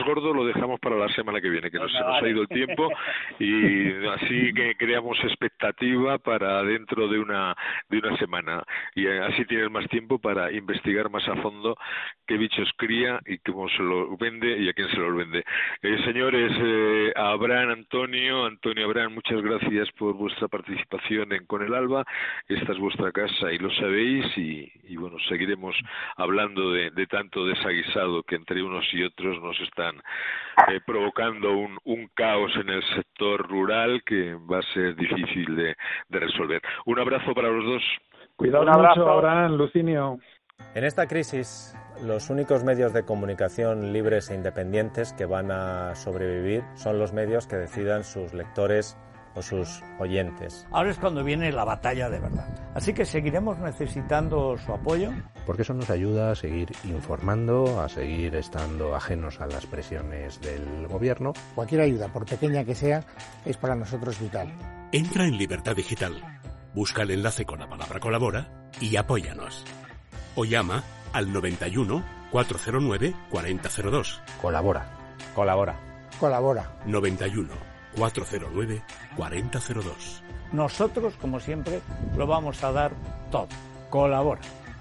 Speaker 3: más gordo lo dejamos para la semana que viene, que nos, se nos ha ido el tiempo, y así que creamos expectativa para dentro de una de una semana, y así tienes más tiempo para investigar más a fondo qué bichos cría y cómo se lo vende y a quién se los vende. Eh, señores, eh, Abraham, Antonio, Antonio, Abraham, muchas gracias por vuestra participación en Con el Alba. Esta es vuestra casa y lo sabéis, y, y bueno, seguiremos hablando de, de tanto desaguisado que entre unos y otros nos están eh, provocando un, un caos en el sector rural que va a ser difícil de, de resolver. Un abrazo para los dos.
Speaker 5: Cuidado mucho, Abraham, Lucinio.
Speaker 7: En esta crisis, los únicos medios de comunicación libres e independientes que van a sobrevivir son los medios que decidan sus lectores o sus oyentes.
Speaker 8: Ahora es cuando viene la batalla de verdad. Así que seguiremos necesitando su apoyo.
Speaker 9: Porque eso nos ayuda a seguir informando, a seguir estando ajenos a las presiones del gobierno.
Speaker 10: Cualquier ayuda, por pequeña que sea, es para nosotros vital.
Speaker 1: Entra en Libertad Digital, busca el enlace con la palabra colabora y apóyanos. O llama al noventa y uno, cuatrocientos nueve, cuarenta cero dos.
Speaker 9: Colabora.
Speaker 7: Colabora.
Speaker 10: Colabora.
Speaker 1: noventa y uno, cuatrocientos nueve, cuarenta cero dos.
Speaker 8: Nosotros, como siempre, lo vamos a dar todo. Colabora.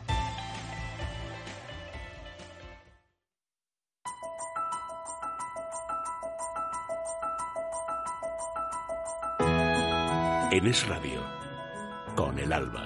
Speaker 1: En Es Radio, Con el Alba.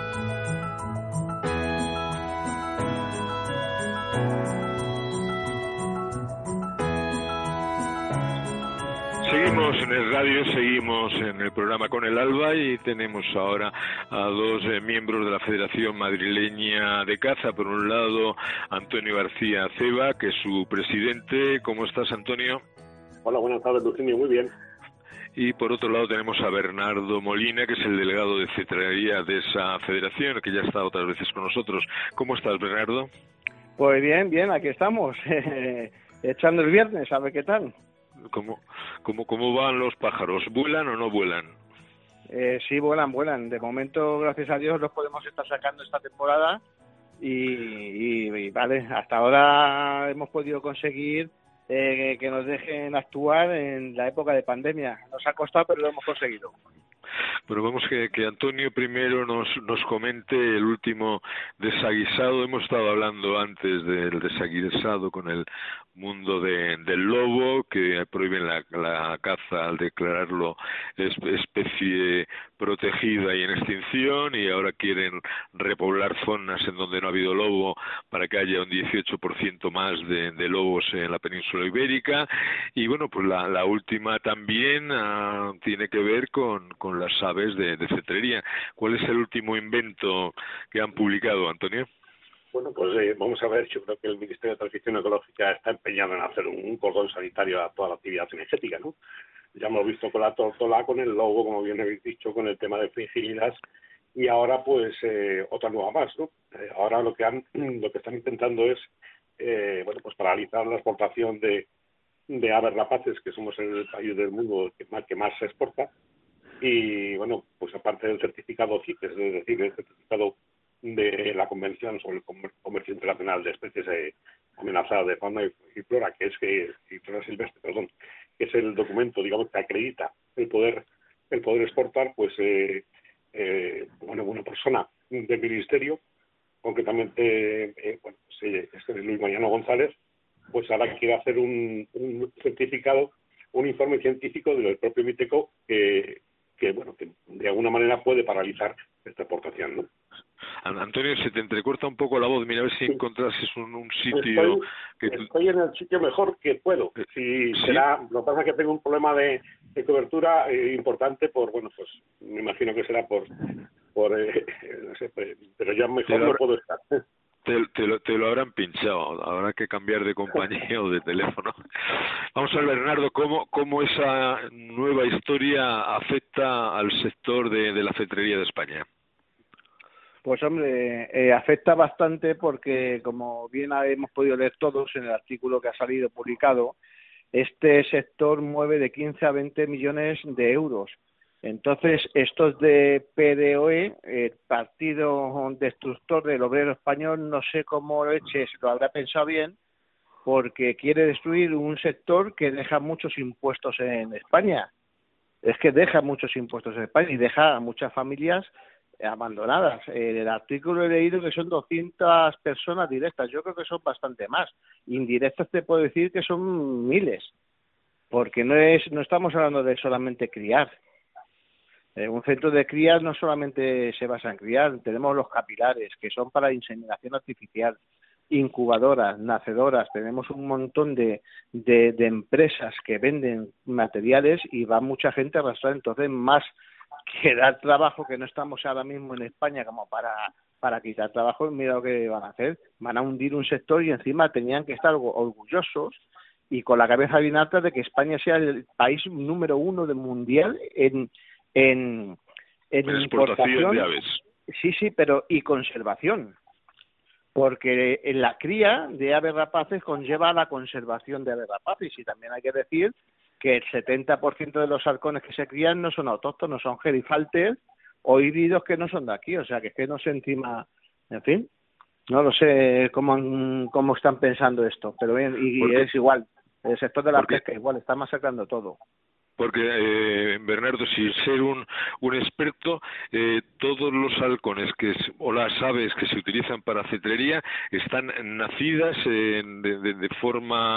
Speaker 3: Seguimos en el radio, seguimos en el programa Con el Alba, y tenemos ahora a dos eh, miembros de la Federación Madrileña de Caza. Por un lado, Antonio García Ceba, que es su presidente. ¿Cómo estás, Antonio?
Speaker 11: Hola, buenas tardes, Lucinio, muy bien.
Speaker 3: Y por otro lado tenemos a Bernardo Molina, que es el delegado de cetrería de esa federación, que ya ha estado otras veces con nosotros. ¿Cómo estás, Bernardo?
Speaker 12: Pues bien, bien, aquí estamos, echando el viernes, a ver qué tal.
Speaker 3: ¿Cómo, cómo, cómo van los pájaros? ¿Vuelan o no vuelan?
Speaker 12: Eh, sí, vuelan, vuelan. De momento, gracias a Dios, los podemos estar sacando esta temporada y, y, y vale, hasta ahora hemos podido conseguir eh, que nos dejen actuar en la época de pandemia. Nos ha costado, pero lo hemos conseguido.
Speaker 3: Pero vamos que, que Antonio primero nos, nos comente el último desaguisado. Hemos estado hablando antes del desaguisado con el mundo de, del lobo, que prohíben la, la caza al declararlo especie protegida y en extinción, y ahora quieren repoblar zonas en donde no ha habido lobo para que haya un dieciocho por ciento más de, de lobos en la península ibérica. Y bueno, pues la, la última también uh, tiene que ver con, con las aves de, de cetrería. ¿Cuál es el último invento que han publicado, Antonio?
Speaker 11: Bueno, pues eh, vamos a ver, yo creo que el Ministerio de Transición Ecológica está empeñado en hacer un, un cordón sanitario a toda la actividad cinegética, ¿no? Ya hemos visto con la tórtola, con el lobo, como bien habéis dicho, con el tema de frigilidas, y ahora pues eh, otra nueva más, ¿no? Eh, ahora lo que han, lo que están intentando es, eh, bueno, pues paralizar la exportación de, de aves rapaces, que somos el país del mundo que más, que más se exporta, y bueno, pues aparte del certificado C I T E S, es decir, el certificado de la Convención sobre el Comercio Internacional de Especies eh, Amenazadas de Fauna y Flora, que es que y flora silvestre, perdón, que es el documento, digamos, que acredita el poder el poder exportar, pues eh, eh, bueno, una persona del Ministerio, concretamente, eh, bueno, pues, eh, este es Luis Mariano González, pues ahora quiere hacer un, un certificado, un informe científico del propio MITECO que, que, bueno, que de alguna manera puede paralizar esta exportación, ¿no?
Speaker 3: Antonio, se te entrecorta un poco la voz. Mira, a ver si encontrases un, un sitio...
Speaker 11: Estoy,
Speaker 3: que...
Speaker 11: estoy en el sitio mejor que puedo. Si ¿Sí? será, lo que pasa es que tengo un problema de, de cobertura eh, importante por, bueno, pues me imagino que será por... por eh, no sé, pero ya mejor no puedo estar.
Speaker 3: Te, te, lo, te lo habrán pinchado, habrá que cambiar de compañía o de teléfono. Vamos a ver, Bernardo, cómo, cómo esa nueva historia afecta al sector de, de la cetrería de España.
Speaker 12: Pues hombre, eh, afecta bastante porque, como bien hemos podido leer todos en el artículo que ha salido publicado, este sector mueve de quince a veinte millones de euros. Entonces, estos de P D O E, el Partido Destructor del Obrero Español, no sé cómo Leche se lo habrá pensado bien, porque quiere destruir un sector que deja muchos impuestos en España. Es que deja muchos impuestos en España y deja a muchas familias abandonadas. En el artículo he leído que son doscientas personas directas. Yo creo que son bastante más. Indirectas te puedo decir que son miles, porque no es no estamos hablando de solamente criar. Eh, un centro de crías no solamente se basa en criar. Tenemos los capilares, que son para inseminación artificial, incubadoras, nacedoras. Tenemos un montón de, de, de empresas que venden materiales y va mucha gente arrastrada. Entonces, más que dar trabajo, que no estamos ahora mismo en España como para para quitar trabajo, mira lo que van a hacer. Van a hundir un sector y encima tenían que estar orgullosos y con la cabeza bien alta de que España sea el país número uno del mundial en en, en
Speaker 3: exportación
Speaker 12: importación
Speaker 3: de aves.
Speaker 12: Sí, sí, pero y conservación. Porque en la cría de aves rapaces conlleva la conservación de aves rapaces y también hay que decir que el setenta por ciento de los halcones que se crían no son autóctonos, son gerifaltes o híbridos que no son de aquí, o sea que es que no sé encima, en fin, no lo sé cómo, cómo están pensando esto, pero bien, y, y es igual, el sector de la pesca igual, está masacrando todo.
Speaker 3: Porque, eh, Bernardo, sin ser un, un experto, eh, todos los halcones que es, o las aves que se utilizan para cetrería están nacidas en, de, de, de forma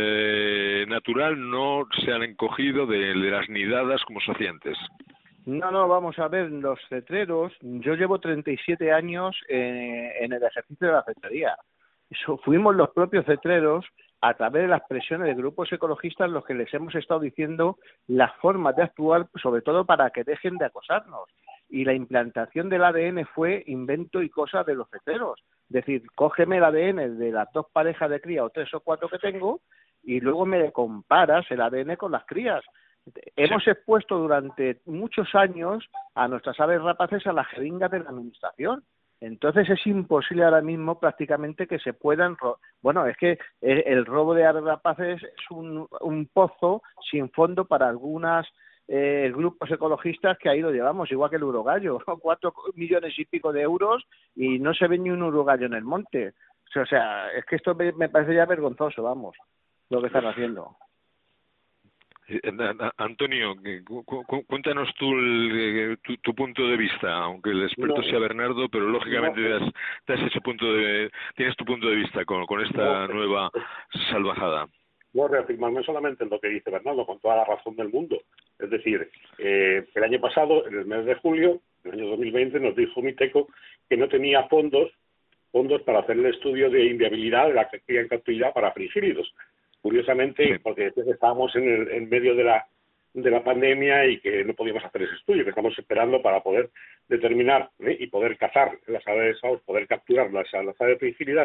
Speaker 3: eh, natural, no se han encogido de, de las nidadas como se hacía antes.
Speaker 12: No, no, vamos a ver, los cetreros, yo llevo treinta y siete años eh, en el ejercicio de la cetrería. Eso, fuimos los propios cetreros, a través de las presiones de grupos ecologistas, los que les hemos estado diciendo las formas de actuar, sobre todo para que dejen de acosarnos. Y la implantación del A D N fue invento y cosa de los cetreros. Es decir, cógeme el A D N de las dos parejas de cría o tres o cuatro que tengo y luego me comparas el A D N con las crías. Hemos expuesto durante muchos años a nuestras aves rapaces a las jeringas de la administración. Entonces es imposible ahora mismo prácticamente que se puedan... Ro bueno, es que el, el robo de aves rapaces es un, un pozo sin fondo para algunas eh, grupos ecologistas que ahí lo llevamos, igual que el urogallo, cuatro millones y pico de euros y no se ve ni un urogallo en el monte. O sea, es que esto me, me parece ya vergonzoso, vamos, lo que están haciendo.
Speaker 3: Antonio, cu cu cuéntanos tú el, tu, tu punto de vista, aunque el experto no, sea Bernardo, pero lógicamente no, te, has, te has ese punto de, tienes tu punto de vista con, con esta no, nueva salvajada.
Speaker 11: No, reafirmarme solamente en lo que dice Bernardo, con toda la razón del mundo. Es decir, eh, el año pasado, en el mes de julio, el año dos mil veinte, nos dijo Miteco que no tenía fondos fondos para hacer el estudio de inviabilidad de la cría en cautividad para frigílidos. Curiosamente, sí. Porque estábamos en, el, en medio de la de la pandemia y que no podíamos hacer ese estudio, que estamos esperando para poder determinar ¿eh? y poder cazar las aves, poder capturar las, las aves frigílidas,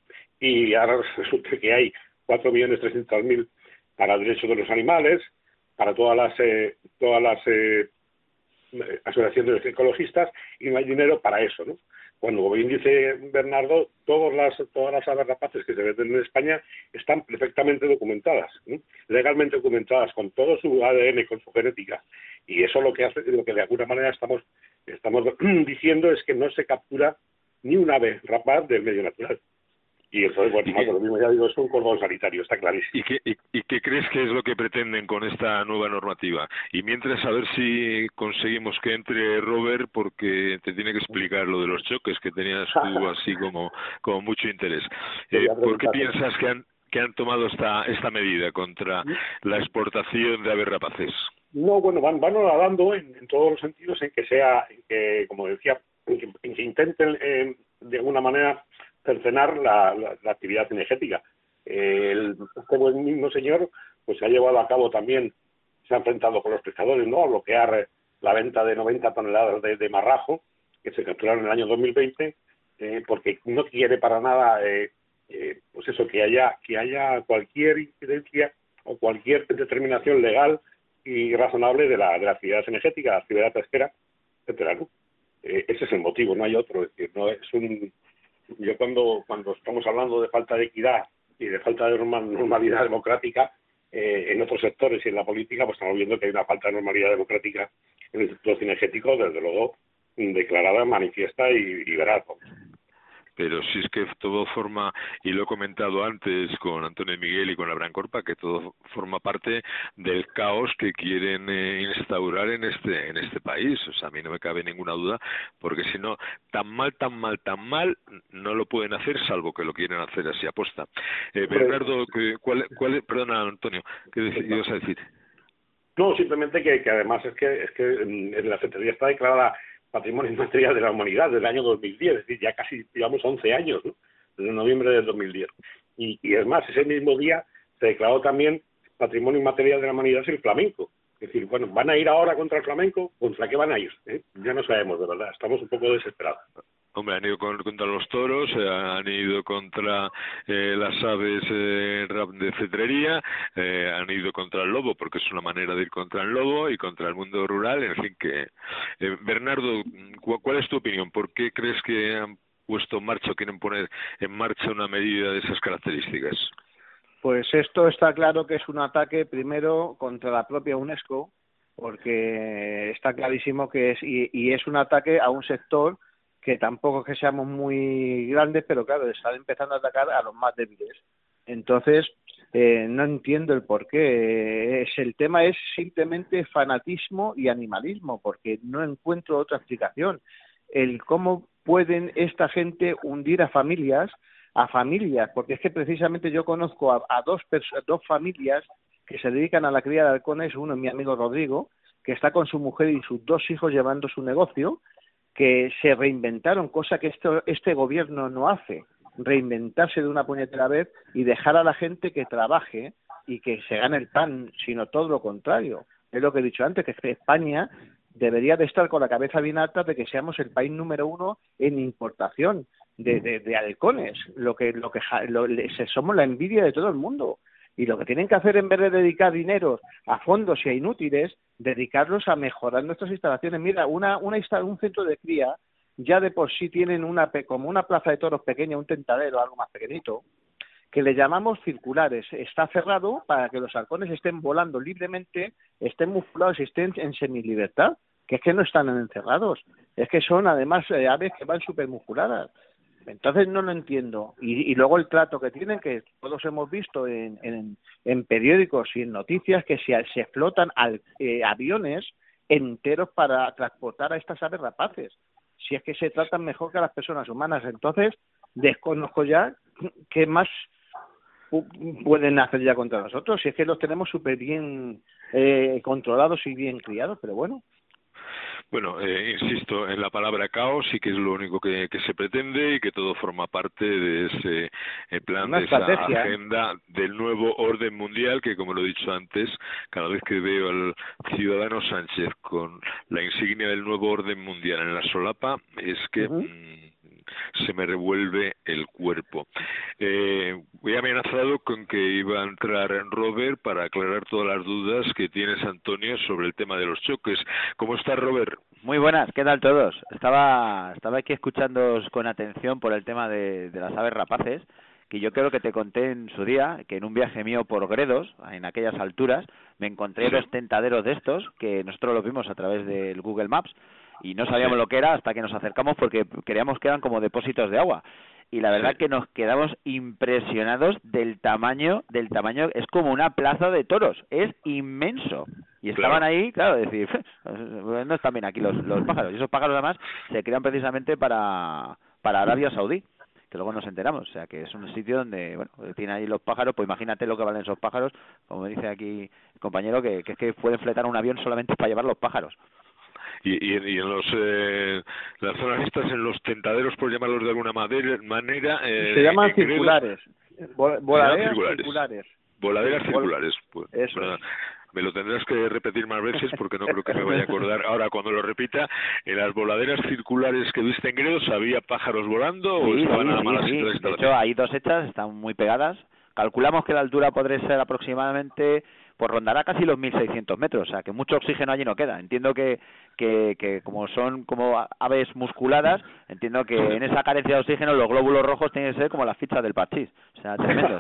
Speaker 11: y ahora resulta que hay cuatro millones trescientos mil para derechos de los animales, para todas las eh, todas las eh, asociaciones ecologistas, y no hay dinero para eso, ¿no? Cuando, como bien dice Bernardo, todas las todas las aves rapaces que se venden en España están perfectamente documentadas, ¿eh? legalmente documentadas, con todo su A D N, con su genética, y eso lo que hace, lo que de alguna manera estamos estamos diciendo es que no se captura ni un ave rapaz del medio natural. Y entonces, bueno, más lo mismo, ya digo, es un cordón sanitario, está clarísimo.
Speaker 3: ¿Y qué, y, ¿Y qué crees que es lo que pretenden con esta nueva normativa? Y mientras, a ver si conseguimos que entre Robert, porque te tiene que explicar lo de los choques, que tenías tú así como, como mucho interés. Eh, ¿Por qué piensas que han, que han tomado esta, esta medida contra la exportación de aves rapaces?
Speaker 11: No, bueno, van, van nadando en, en todos los sentidos, en que sea, en que, como decía, en que, en que intenten eh, de alguna manera cercenar la, la, la actividad cinegética. Eh, el, este buen mismo señor pues se ha llevado a cabo también, se ha enfrentado con los pescadores, ¿no?, a bloquear la venta de noventa toneladas de, de marrajo que se capturaron en el año dos mil veinte, eh, porque no quiere para nada eh, eh, pues eso, que haya que haya cualquier incidencia o cualquier determinación legal y razonable de la, de la actividad cinegética, la actividad pesquera, etcétera, ¿no? Eh, ese es el motivo, no hay otro. Es decir, no es un Yo cuando cuando estamos hablando de falta de equidad y de falta de normalidad democrática eh, en otros sectores y en la política, pues estamos viendo que hay una falta de normalidad democrática en el sector cinegético, desde luego declarada, manifiesta y, y veraz.
Speaker 3: pero si es que todo forma, y lo he comentado antes con Antonio Miguel y con Abraham Corpa, que todo forma parte del caos que quieren eh, instaurar en este en este país. O sea, a mí no me cabe ninguna duda, porque si no, tan mal, tan mal, tan mal, no lo pueden hacer, salvo que lo quieren hacer así aposta. Eh, Bernardo, ¿cuál, cuál, perdona, Antonio, ¿qué ibas a decir?
Speaker 11: No, simplemente que, que además es que es que en la Secretaría está declarada Patrimonio Inmaterial de la Humanidad desde el año dos mil diez, es decir, ya casi, digamos, once años, ¿no? Desde noviembre del dos mil diez. Y, y es más, ese mismo día se declaró también Patrimonio Inmaterial de la Humanidad el flamenco. Es decir, bueno, ¿van a ir ahora contra el flamenco? ¿Contra qué van a ir? ¿Eh? Ya no sabemos, de verdad, estamos un poco desesperados.
Speaker 3: Hombre, han ido con, contra los toros, eh, han ido contra eh, las aves eh, de cetrería, eh, han ido contra el lobo, porque es una manera de ir contra el lobo, y contra el mundo rural, en fin que... Eh, Bernardo, ¿cu ¿cuál es tu opinión? ¿Por qué crees que han puesto en marcha o quieren poner en marcha una medida de esas características?
Speaker 12: Pues esto está claro que es un ataque primero contra la propia UNESCO, porque está clarísimo que es, y, y es un ataque a un sector que tampoco es que seamos muy grandes, pero claro, están empezando a atacar a los más débiles. Entonces, eh, no entiendo el por qué. Es, el tema es simplemente fanatismo y animalismo, porque no encuentro otra explicación. El cómo pueden esta gente hundir a familias, a familias, porque es que precisamente yo conozco a, a dos, dos familias que se dedican a la cría de halcones. Uno es mi amigo Rodrigo, que está con su mujer y sus dos hijos llevando su negocio, que se reinventaron, cosa que esto, este gobierno no hace, reinventarse de una puñetera vez y dejar a la gente que trabaje y que se gane el pan, sino todo lo contrario. Es lo que he dicho antes, que España debería de estar con la cabeza bien alta de que seamos el país número uno en importación de, de, de halcones, lo que, lo que lo, somos la envidia de todo el mundo. Y lo que tienen que hacer, en vez de dedicar dinero a fondos y a inútiles, dedicarlos a mejorar nuestras instalaciones. Mira, una, una un centro de cría ya de por sí tienen una como una plaza de toros pequeña, un tentadero, algo más pequeñito, que le llamamos circulares. Está cerrado para que los halcones estén volando libremente, estén musculados y estén en semilibertad, que es que no están encerrados, es que son además eh, aves que van súper musculadas. Entonces no lo entiendo. Y, y luego el trato que tienen, que todos hemos visto en, en, en periódicos y en noticias, que se, se explotan al, eh, aviones enteros para transportar a estas aves rapaces. Si es que se tratan mejor que a las personas humanas. Entonces desconozco ya qué más pueden hacer ya contra nosotros. Si es que los tenemos súper bien eh, controlados y bien criados, pero bueno.
Speaker 3: Bueno, eh, insisto en la palabra caos, y que es lo único que, que se pretende, y que todo forma parte de ese eh, plan,
Speaker 12: Una
Speaker 3: de esa
Speaker 12: estrategia.
Speaker 3: agenda del nuevo orden mundial, que, como lo he dicho antes, cada vez que veo al ciudadano Sánchez con la insignia del nuevo orden mundial en la solapa, es que... Uh-huh. mmm, se me revuelve el cuerpo. Eh, he amenazado con que iba a entrar Robert para aclarar todas las dudas que tienes, Antonio, sobre el tema de los choques. ¿Cómo estás, Robert?
Speaker 13: Muy buenas, ¿qué tal todos? Estaba estaba aquí escuchándoos con atención por el tema de, de las aves rapaces, que yo creo que te conté en su día, que en un viaje mío por Gredos, en aquellas alturas, me encontré dos tentaderos de estos, que nosotros los vimos a través del Google Maps, y no sabíamos lo que era hasta que nos acercamos, porque creíamos que eran como depósitos de agua. Y la verdad sí. que nos quedamos impresionados del tamaño, del tamaño, es como una plaza de toros, es inmenso. Y estaban claro. ahí, claro, decir, no están bien aquí los, los pájaros. Y esos pájaros además se crean precisamente para, para Arabia Saudí, que luego nos enteramos. O sea, que es un sitio donde, bueno, tienen ahí los pájaros, pues imagínate lo que valen esos pájaros, como dice aquí el compañero, que, que es que pueden fletar un avión solamente para llevar los pájaros.
Speaker 3: Y, y, y en los eh, las zonas estas, en los tentaderos, por llamarlos de alguna madera, manera... Eh,
Speaker 12: se llaman circulares. Vol voladeras
Speaker 3: circulares.
Speaker 12: circulares.
Speaker 3: Voladeras
Speaker 12: Vol
Speaker 3: circulares. Pues,
Speaker 12: Eso
Speaker 3: bueno,
Speaker 12: es.
Speaker 3: Me lo tendrás que repetir más veces porque no creo que me vaya a acordar. Ahora, cuando lo repita, ¿en las voladeras circulares que viste en Gredos había pájaros volando
Speaker 13: sí,
Speaker 3: o estaban
Speaker 13: sí,
Speaker 3: a malas
Speaker 13: sí, sí.
Speaker 3: instalaciones?
Speaker 13: De hecho, hay dos hechas, están muy pegadas. Calculamos que la altura podría ser aproximadamente pues rondará casi los mil seiscientos metros, o sea que mucho oxígeno allí no queda. Entiendo que, que, que como son como aves musculadas, entiendo que en esa carencia de oxígeno los glóbulos rojos tienen que ser como las fichas del parchís, o sea, tremendos.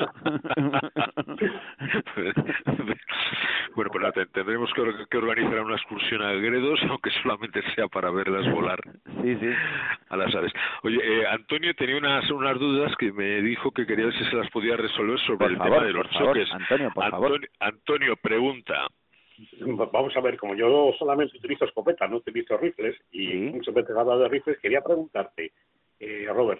Speaker 3: Bueno, pues nada, tendremos que, que organizar una excursión a Gredos, aunque solamente sea para verlas volar.
Speaker 13: Sí, sí.
Speaker 3: A las aves. Oye, eh, Antonio tenía unas unas dudas que me dijo que quería ver si se las podía resolver sobre
Speaker 13: por
Speaker 3: el
Speaker 13: favor,
Speaker 3: tema de los
Speaker 13: por favor,
Speaker 3: choques.
Speaker 13: Antonio, por
Speaker 3: Antonio,
Speaker 13: favor.
Speaker 3: Antonio pregunta.
Speaker 11: Vamos a ver, como yo solamente utilizo escopetas, no utilizo rifles, y
Speaker 13: Sí.
Speaker 11: muchas veces habla de rifles, quería preguntarte, eh, Robert,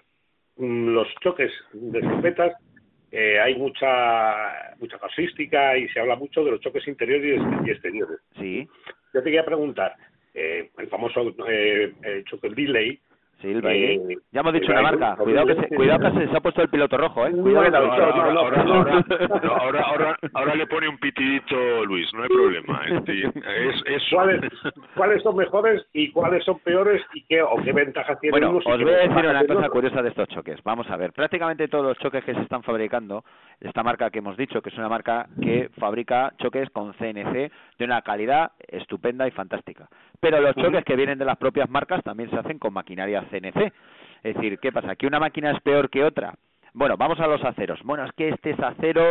Speaker 11: los choques de escopetas, eh, hay mucha mucha casuística y se habla mucho de los choques interiores y exteriores.
Speaker 13: Sí.
Speaker 11: Yo te quería preguntar, eh, el famoso eh, eh, choque delay.
Speaker 13: Sí, el baile.
Speaker 11: Eh,
Speaker 13: ya hemos dicho
Speaker 11: el
Speaker 13: una
Speaker 11: baile,
Speaker 13: marca. Cuidado que se, cuidado que se, se ha puesto el piloto rojo, ¿eh? Cuidado.
Speaker 3: Bueno, ahora, ahora, ahora, ahora, ahora, ahora, ahora le pone un pitidito Luis, no hay problema. Es, es
Speaker 11: ¿Cuáles, ¿Cuáles son mejores y cuáles son peores y qué o qué ventajas tienen?
Speaker 13: Bueno,
Speaker 11: unos y
Speaker 13: os
Speaker 11: qué
Speaker 13: voy a decir
Speaker 11: ventajas
Speaker 13: una
Speaker 11: tienen
Speaker 13: cosa
Speaker 11: otros?
Speaker 13: curiosa de estos choques. Vamos a ver, prácticamente todos los choques que se están fabricando, esta marca que hemos dicho, que es una marca que fabrica choques con C N C de una calidad estupenda y fantástica. Pero los choques que vienen de las propias marcas también se hacen con maquinaria C N C. Es decir, ¿qué pasa? ¿Que una máquina es peor que otra? Bueno, vamos a los aceros. Bueno, es que este es acero,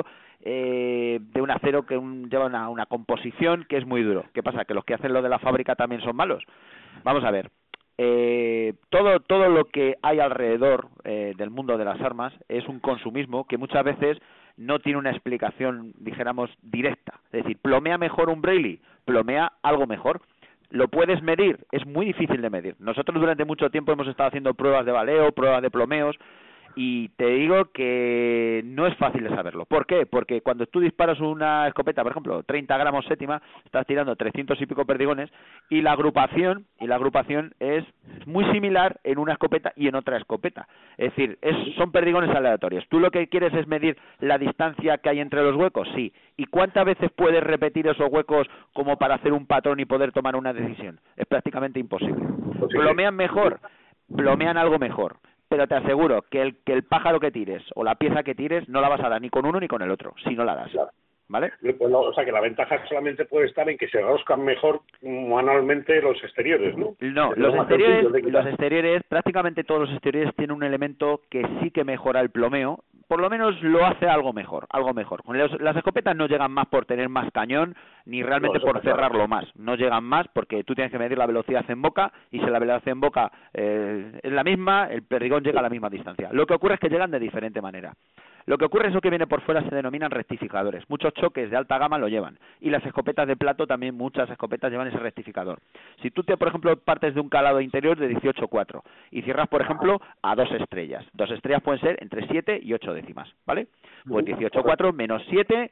Speaker 13: eh, de un acero que un, lleva una, una composición que es muy duro. ¿Qué pasa? ¿Que los que hacen lo de la fábrica también son malos? Vamos a ver. Eh, todo todo lo que hay alrededor eh, del mundo de las armas es un consumismo que muchas veces no tiene una explicación, dijéramos, directa. Es decir, ¿plomea mejor un Braille? Plomea algo mejor. ¿Lo puedes medir? Es muy difícil de medir. Nosotros durante mucho tiempo hemos estado haciendo pruebas de baleo, pruebas de plomeos, y te digo que no es fácil de saberlo. ¿Por qué? Porque cuando tú disparas una escopeta, por ejemplo, treinta gramos séptima, estás tirando trescientos y pico perdigones, y la agrupación y la agrupación es muy similar en una escopeta y en otra escopeta. Es decir, es, son perdigones aleatorios. ¿Tú lo que quieres es medir la distancia que hay entre los huecos? Sí. ¿Y cuántas veces puedes repetir esos huecos como para hacer un patrón y poder tomar una decisión? Es prácticamente imposible. ¿Plomean mejor? Plomean algo mejor. Pero te aseguro que el, que el pájaro que tires o la pieza que tires no la vas a dar ni con uno ni con el otro, si no la das.
Speaker 11: Claro.
Speaker 13: ¿Vale?
Speaker 11: Pues no, o sea, que la ventaja solamente puede estar en que se roscan mejor manualmente los exteriores, ¿no?
Speaker 13: No,
Speaker 11: Que
Speaker 13: los
Speaker 11: son más
Speaker 13: exteriores,
Speaker 11: sencillos de quitar.
Speaker 13: los exteriores, prácticamente todos los exteriores tienen un elemento que sí que mejora el plomeo, por lo menos lo hace algo mejor, algo mejor. Los, las escopetas no llegan más por tener más cañón, ni realmente
Speaker 11: No, eso
Speaker 13: por
Speaker 11: está claro.
Speaker 13: cerrarlo más. No llegan más porque tú tienes que medir la velocidad en boca, y si la velocidad en boca eh, es la misma, el perdigón llega a la misma distancia. Lo que ocurre es que llegan de diferente manera. Lo que ocurre es que eso que viene por fuera se denominan rectificadores. Muchos choques de alta gama lo llevan. Y las escopetas de plato también, muchas escopetas llevan ese rectificador. Si tú, te, por ejemplo, partes de un calado interior de dieciocho cuatro y cierras, por ejemplo, a dos estrellas. Dos estrellas pueden ser entre siete y ocho décimas, ¿vale? Pues dieciocho cuatro menos siete,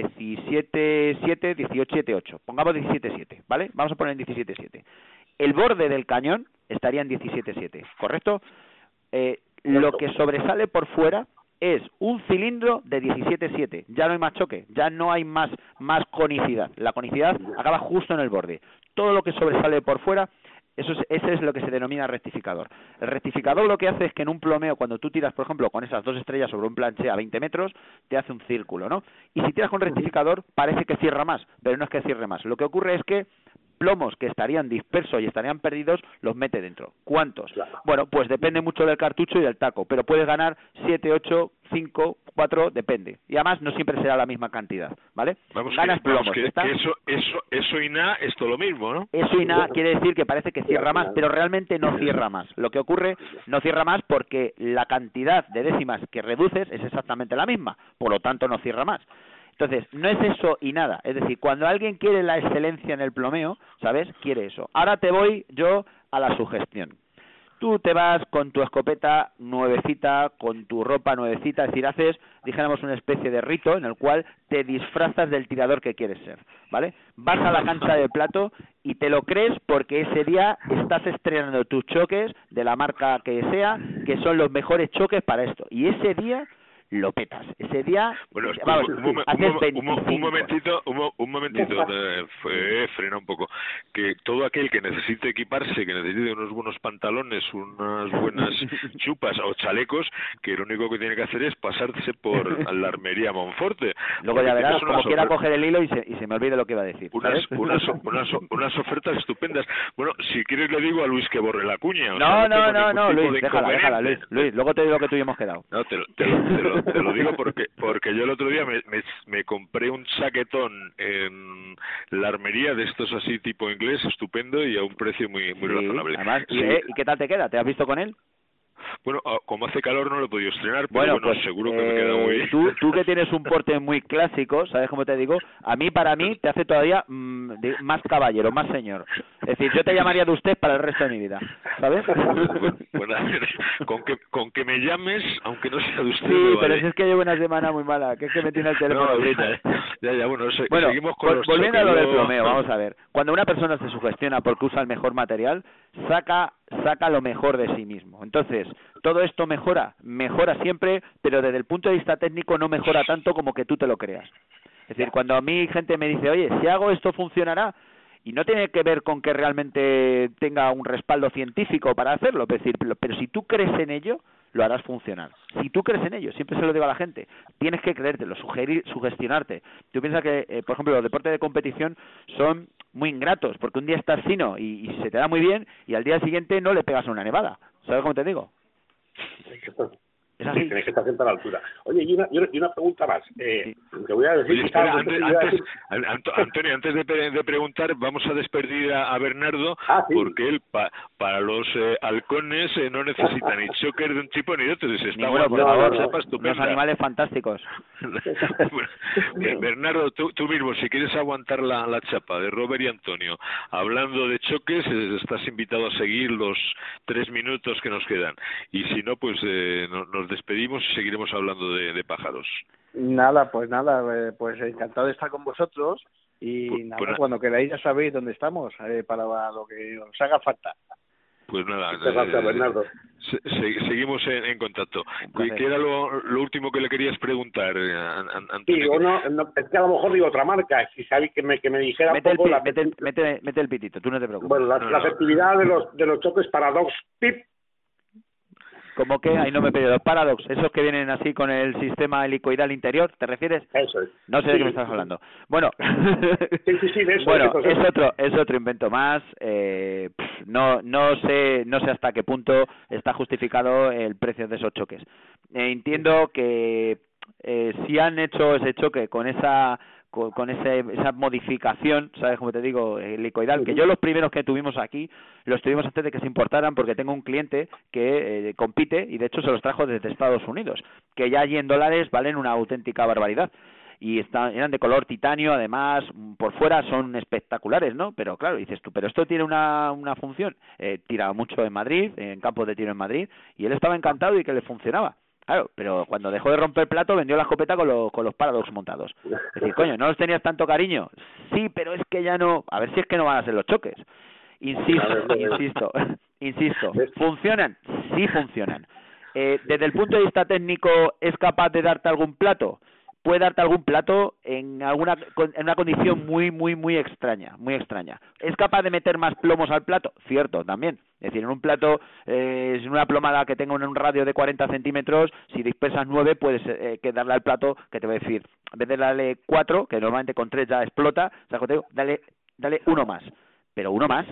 Speaker 13: diecisiete siete, dieciocho siete, ocho. Pongamos diecisiete siete, ¿vale? Vamos a poner en diecisiete siete. El borde del cañón estaría en diecisiete siete, ¿correcto? Eh, lo que sobresale por fuera es un cilindro de diecisiete siete. Ya no hay más choque, ya no hay más, más conicidad. La conicidad acaba justo en el borde. Todo lo que sobresale por fuera, eso es, ese es lo que se denomina rectificador. El rectificador lo que hace es que en un plomeo, cuando tú tiras, por ejemplo, con esas dos estrellas sobre un planché a veinte metros, te hace un círculo, ¿no? Y si tiras con rectificador, parece que cierra más, pero no es que cierre más. Lo que ocurre es que plomos que estarían dispersos y estarían perdidos, los mete dentro. ¿Cuántos? Bueno, pues depende mucho del cartucho y del taco, pero puedes ganar siete, ocho, cinco, cuatro, depende. Y además no siempre será la misma cantidad, ¿vale?
Speaker 3: Vamos
Speaker 13: Ganas
Speaker 3: que, vamos
Speaker 13: plomos.
Speaker 3: que,
Speaker 13: ¿está?
Speaker 3: que eso, eso, eso y nada es todo lo mismo, ¿no?
Speaker 13: Eso y nada quiere decir que parece que cierra más, pero realmente no cierra más. Lo que ocurre, no cierra más porque la cantidad de décimas que reduces es exactamente la misma, por lo tanto no cierra más. Entonces, no es eso y nada. Es decir, cuando alguien quiere la excelencia en el plomeo, ¿sabes? Quiere eso. Ahora te voy yo a la sugestión. Tú te vas con tu escopeta nuevecita, con tu ropa nuevecita, es decir, haces, dijéramos, una especie de rito en el cual te disfrazas del tirador que quieres ser, ¿vale? Vas a la cancha de plato y te lo crees porque ese día estás estrenando tus choques de la marca que sea, que son los mejores choques para esto. Y ese día lo petas. Ese día,
Speaker 3: bueno,
Speaker 13: vamos,
Speaker 3: un, un,
Speaker 13: haces
Speaker 3: un, un, un momentito, un, un momentito, eh, eh, frena un poco. Que todo aquel que necesite equiparse, que necesite unos buenos pantalones, unas buenas chupas o chalecos, que lo único que tiene que hacer es pasarse por la armería Monforte.
Speaker 13: Luego ya verás, como quiera coger el hilo y se, y se me olvide lo que iba a decir.
Speaker 3: Unas, unas, unas, unas ofertas estupendas. Bueno, si quieres le digo a Luis que borre la cuña. O
Speaker 13: no,
Speaker 3: sea,
Speaker 13: no, no, no, Luis,
Speaker 3: de
Speaker 13: déjala, déjala, Luis, Luis, luego te digo lo que tú y yo hemos quedado.
Speaker 3: No, te, te, te, lo, te lo digo porque porque yo el otro día me, me, me compré un chaquetón en la armería de estos así tipo inglés, estupendo y a un precio muy muy
Speaker 13: sí,
Speaker 3: razonable.
Speaker 13: Además,
Speaker 3: sí.
Speaker 13: ¿y, eh, ¿y qué tal te queda? ¿Te has visto con él?
Speaker 3: Bueno, como hace calor no lo he podido estrenar, pero
Speaker 13: bueno,
Speaker 3: bueno,
Speaker 13: pues,
Speaker 3: seguro que
Speaker 13: eh,
Speaker 3: me queda muy bien.
Speaker 13: Tú, tú que tienes un porte muy clásico, ¿sabes cómo te digo? A mí, para mí, te hace todavía mmm, de, más caballero, más señor. Es decir, yo te llamaría de usted para el resto de mi vida, ¿sabes?
Speaker 3: Bueno, con que con que me llames, aunque no sea de usted.
Speaker 13: Sí,
Speaker 3: vale.
Speaker 13: pero si es que llevo una semana muy mala, que es que me tiene el teléfono
Speaker 3: no,
Speaker 13: ahorita.
Speaker 3: Ya, ya, bueno, se,
Speaker 13: bueno
Speaker 3: seguimos con
Speaker 13: vol
Speaker 3: los
Speaker 13: volviendo a lo del plomeo,
Speaker 3: no...
Speaker 13: vamos a ver. Cuando una persona se sugestiona porque usa el mejor material, saca saca lo mejor de sí mismo. Entonces, todo esto mejora, mejora siempre, pero desde el punto de vista técnico no mejora tanto como que tú te lo creas. Es decir, cuando a mí gente me dice, oye, si hago esto funcionará, y no tiene que ver con que realmente tenga un respaldo científico para hacerlo, es decir, pero, pero si tú crees en ello, lo harás funcionar. Si tú crees en ello, siempre se lo digo a la gente, tienes que creértelo, sugerir, sugestionarte. Tú piensas que, eh, por ejemplo, los deportes de competición son muy ingratos, porque un día estás fino y, y se te da muy bien, y al día siguiente no le pegas una nevada. ¿Sabes cómo te digo?
Speaker 11: Es así. Sí, tienes que estar siempre a la altura. Oye, y una, y una pregunta más. Eh, sí. Te voy a decir...
Speaker 3: Oye, espera,
Speaker 11: que
Speaker 3: antes, antes, decir... Antonio, antes de, de preguntar, vamos a despedir a, a Bernardo, ah, sí. porque él, pa, para los eh, halcones, eh, no necesita ni choker de un tipo ni de otro. Se está
Speaker 13: bueno, por favor,
Speaker 3: chapa estupenda.
Speaker 13: Unos animales fantásticos.
Speaker 3: Bueno, Bernardo, tú, tú mismo, si quieres aguantar la, la chapa de Robert y Antonio, hablando de choques, eh, estás invitado a seguir los tres minutos que nos quedan. Y si no, pues eh, no, nos despedimos y seguiremos hablando de, de pájaros.
Speaker 12: Nada, pues nada, eh, pues encantado de estar con vosotros y pues, nada, pues, cuando queráis ya sabéis dónde estamos, eh, para lo que os haga falta.
Speaker 3: Pues nada,
Speaker 11: eh, gracias, Bernardo.
Speaker 3: Se, se, seguimos en, en contacto. ¿Qué era lo, lo último que le querías preguntar, Antonio?
Speaker 11: Sí, uno, no, es que a lo mejor digo otra marca, si sabéis que me, que me dijera
Speaker 13: mete
Speaker 11: un poco...
Speaker 13: El,
Speaker 11: la...
Speaker 13: mete, el, mete, mete el pitito, tú no te preocupes.
Speaker 11: Bueno, la,
Speaker 3: no,
Speaker 11: la
Speaker 3: no.
Speaker 11: efectividad de los, de los choques para Dogs Pip.
Speaker 13: ¿Cómo que? Ahí no me he pedido. Los Paradox, esos que vienen así con el sistema helicoidal interior, ¿te refieres?
Speaker 11: Eso es.
Speaker 13: No sé
Speaker 11: sí,
Speaker 13: de qué me estás hablando. Bueno,
Speaker 11: sí, sí, sí, de eso,
Speaker 13: bueno
Speaker 11: de
Speaker 13: es otro es otro invento más. Eh, pff, no no sé no sé hasta qué punto está justificado el precio de esos choques. Eh, entiendo que eh, si han hecho ese choque con esa con, con ese, esa modificación, ¿sabes cómo te digo? Helicoidal, que yo los primeros que tuvimos aquí los tuvimos antes de que se importaran, porque tengo un cliente que eh, compite y de hecho se los trajo desde Estados Unidos, que ya allí en dólares valen una auténtica barbaridad. Y están, eran de color titanio, además, por fuera son espectaculares, ¿no? Pero claro, dices tú, pero esto tiene una, una función. Eh, tira mucho en Madrid, en campos de tiro en Madrid, y él estaba encantado y que le funcionaba. Claro, pero cuando dejó de romper plato vendió la escopeta con, lo, con los Paradox montados. Es decir, coño, ¿no los tenías tanto cariño? Sí, pero es que ya no... A ver si es que no van a ser los choques. Insisto, insisto, insisto. ¿Funcionan? Sí funcionan. Eh, desde el punto de vista técnico, ¿es capaz de darte algún plato? Puede darte algún plato en alguna en una condición muy, muy, muy extraña, muy extraña. ¿Es capaz de meter más plomos al plato? Cierto, también. Es decir, en un plato, eh, en una plomada que tenga un radio de cuarenta centímetros, si dispersas nueve, puedes eh, que darle al plato, que te voy a decir, en vez de darle cuatro, que normalmente con tres ya explota, ¿sabes? Dale, dale uno más. Pero uno más.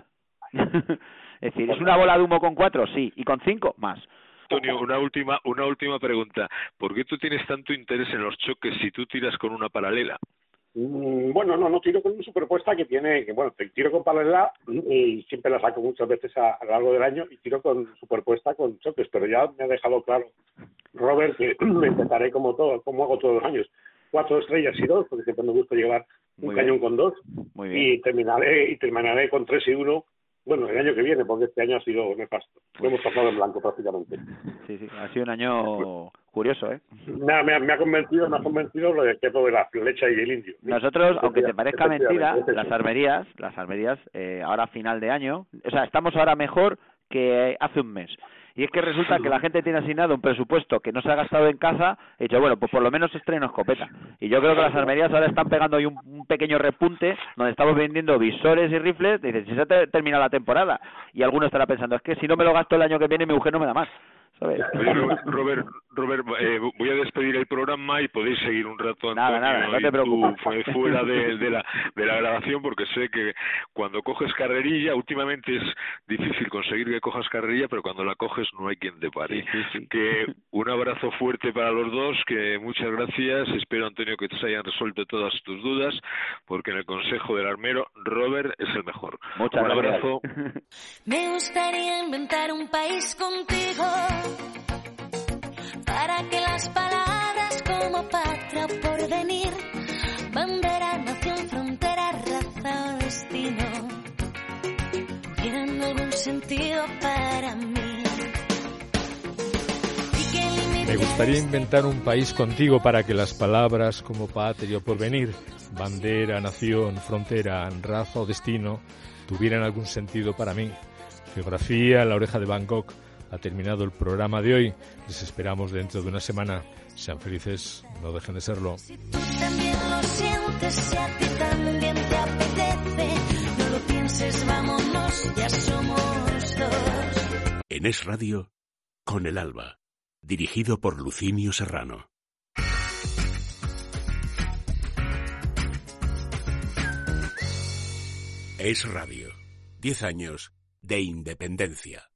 Speaker 13: Es decir, ¿es una bola de humo con cuatro? Sí. ¿Y con cinco? Más.
Speaker 3: Antonio, una última, una última pregunta. ¿Por qué tú tienes tanto interés en los choques si tú tiras con una paralela?
Speaker 11: Mm, bueno, no, no tiro con una superpuesta que tiene, que bueno, tiro con paralela y siempre la saco muchas veces a, a lo largo del año y tiro con superpuesta con choques, pero ya me ha dejado claro Robert que me intentaré como todo, como hago todos los años, cuatro estrellas y dos, porque siempre me gusta llevar un
Speaker 13: Muy
Speaker 11: cañón
Speaker 13: bien.
Speaker 11: con dos.
Speaker 13: Muy bien.
Speaker 11: y terminaré y terminaré con tres y uno. Bueno, el año que viene, porque este año ha sido nefasto. Lo hemos pasado en blanco prácticamente.
Speaker 13: Sí, sí, ha sido un año curioso, ¿eh?
Speaker 11: Me, me, me ha convencido, me ha convencido lo de que todo de la flecha y el indio.
Speaker 13: Nosotros, aunque te parezca mentira, las armerías, las armerías, eh, ahora final de año, o sea, estamos ahora mejor que hace un mes. Y es que resulta que la gente tiene asignado un presupuesto que no se ha gastado en caza, y dicho, bueno, pues por lo menos estreno escopeta. Y yo creo que las armerías ahora están pegando ahí un, un pequeño repunte, donde estamos vendiendo visores y rifles, dicen, si se te termina la temporada. Y alguno estará pensando, es que si no me lo gasto el año que viene, mi mujer no me da más. ¿Sabes?
Speaker 3: Oye, Robert, Robert eh, voy a despedir el programa y podéis seguir un rato, Antonio,
Speaker 13: nada, nada, no te preocupes.
Speaker 3: Tú, fuera de, de, la, de la grabación, porque sé que cuando coges carrerilla, últimamente es difícil conseguir que cojas carrerilla, pero cuando la coges no hay quien te pare.
Speaker 13: Sí, sí, sí.
Speaker 3: Que un abrazo fuerte para los dos, que muchas gracias. Espero, Antonio, que te hayan resuelto todas tus dudas, porque en el Consejo del Armero, Robert es el mejor.
Speaker 13: Muchas
Speaker 3: un
Speaker 13: gracias.
Speaker 3: abrazo.
Speaker 14: Me gustaría inventar un país contigo, para que las palabras como patria o porvenir, bandera, nación, frontera, raza o destino, tienen algún sentido para mí.
Speaker 15: Me gustaría inventar un país contigo para que las palabras como patria o porvenir, bandera, nación, frontera, raza o destino tuvieran algún sentido para mí. Geografía, La Oreja de Van Gogh. Ha terminado el programa de hoy. Les esperamos dentro de una semana. Sean felices, no dejen de serlo.
Speaker 14: Si tú también lo sientes, si a ti también te apetece, no lo pienses, vámonos, ya somos dos.
Speaker 1: En Es Radio, Con el Alba, dirigido por Lucinio Serrano. Es Radio, diez años de independencia.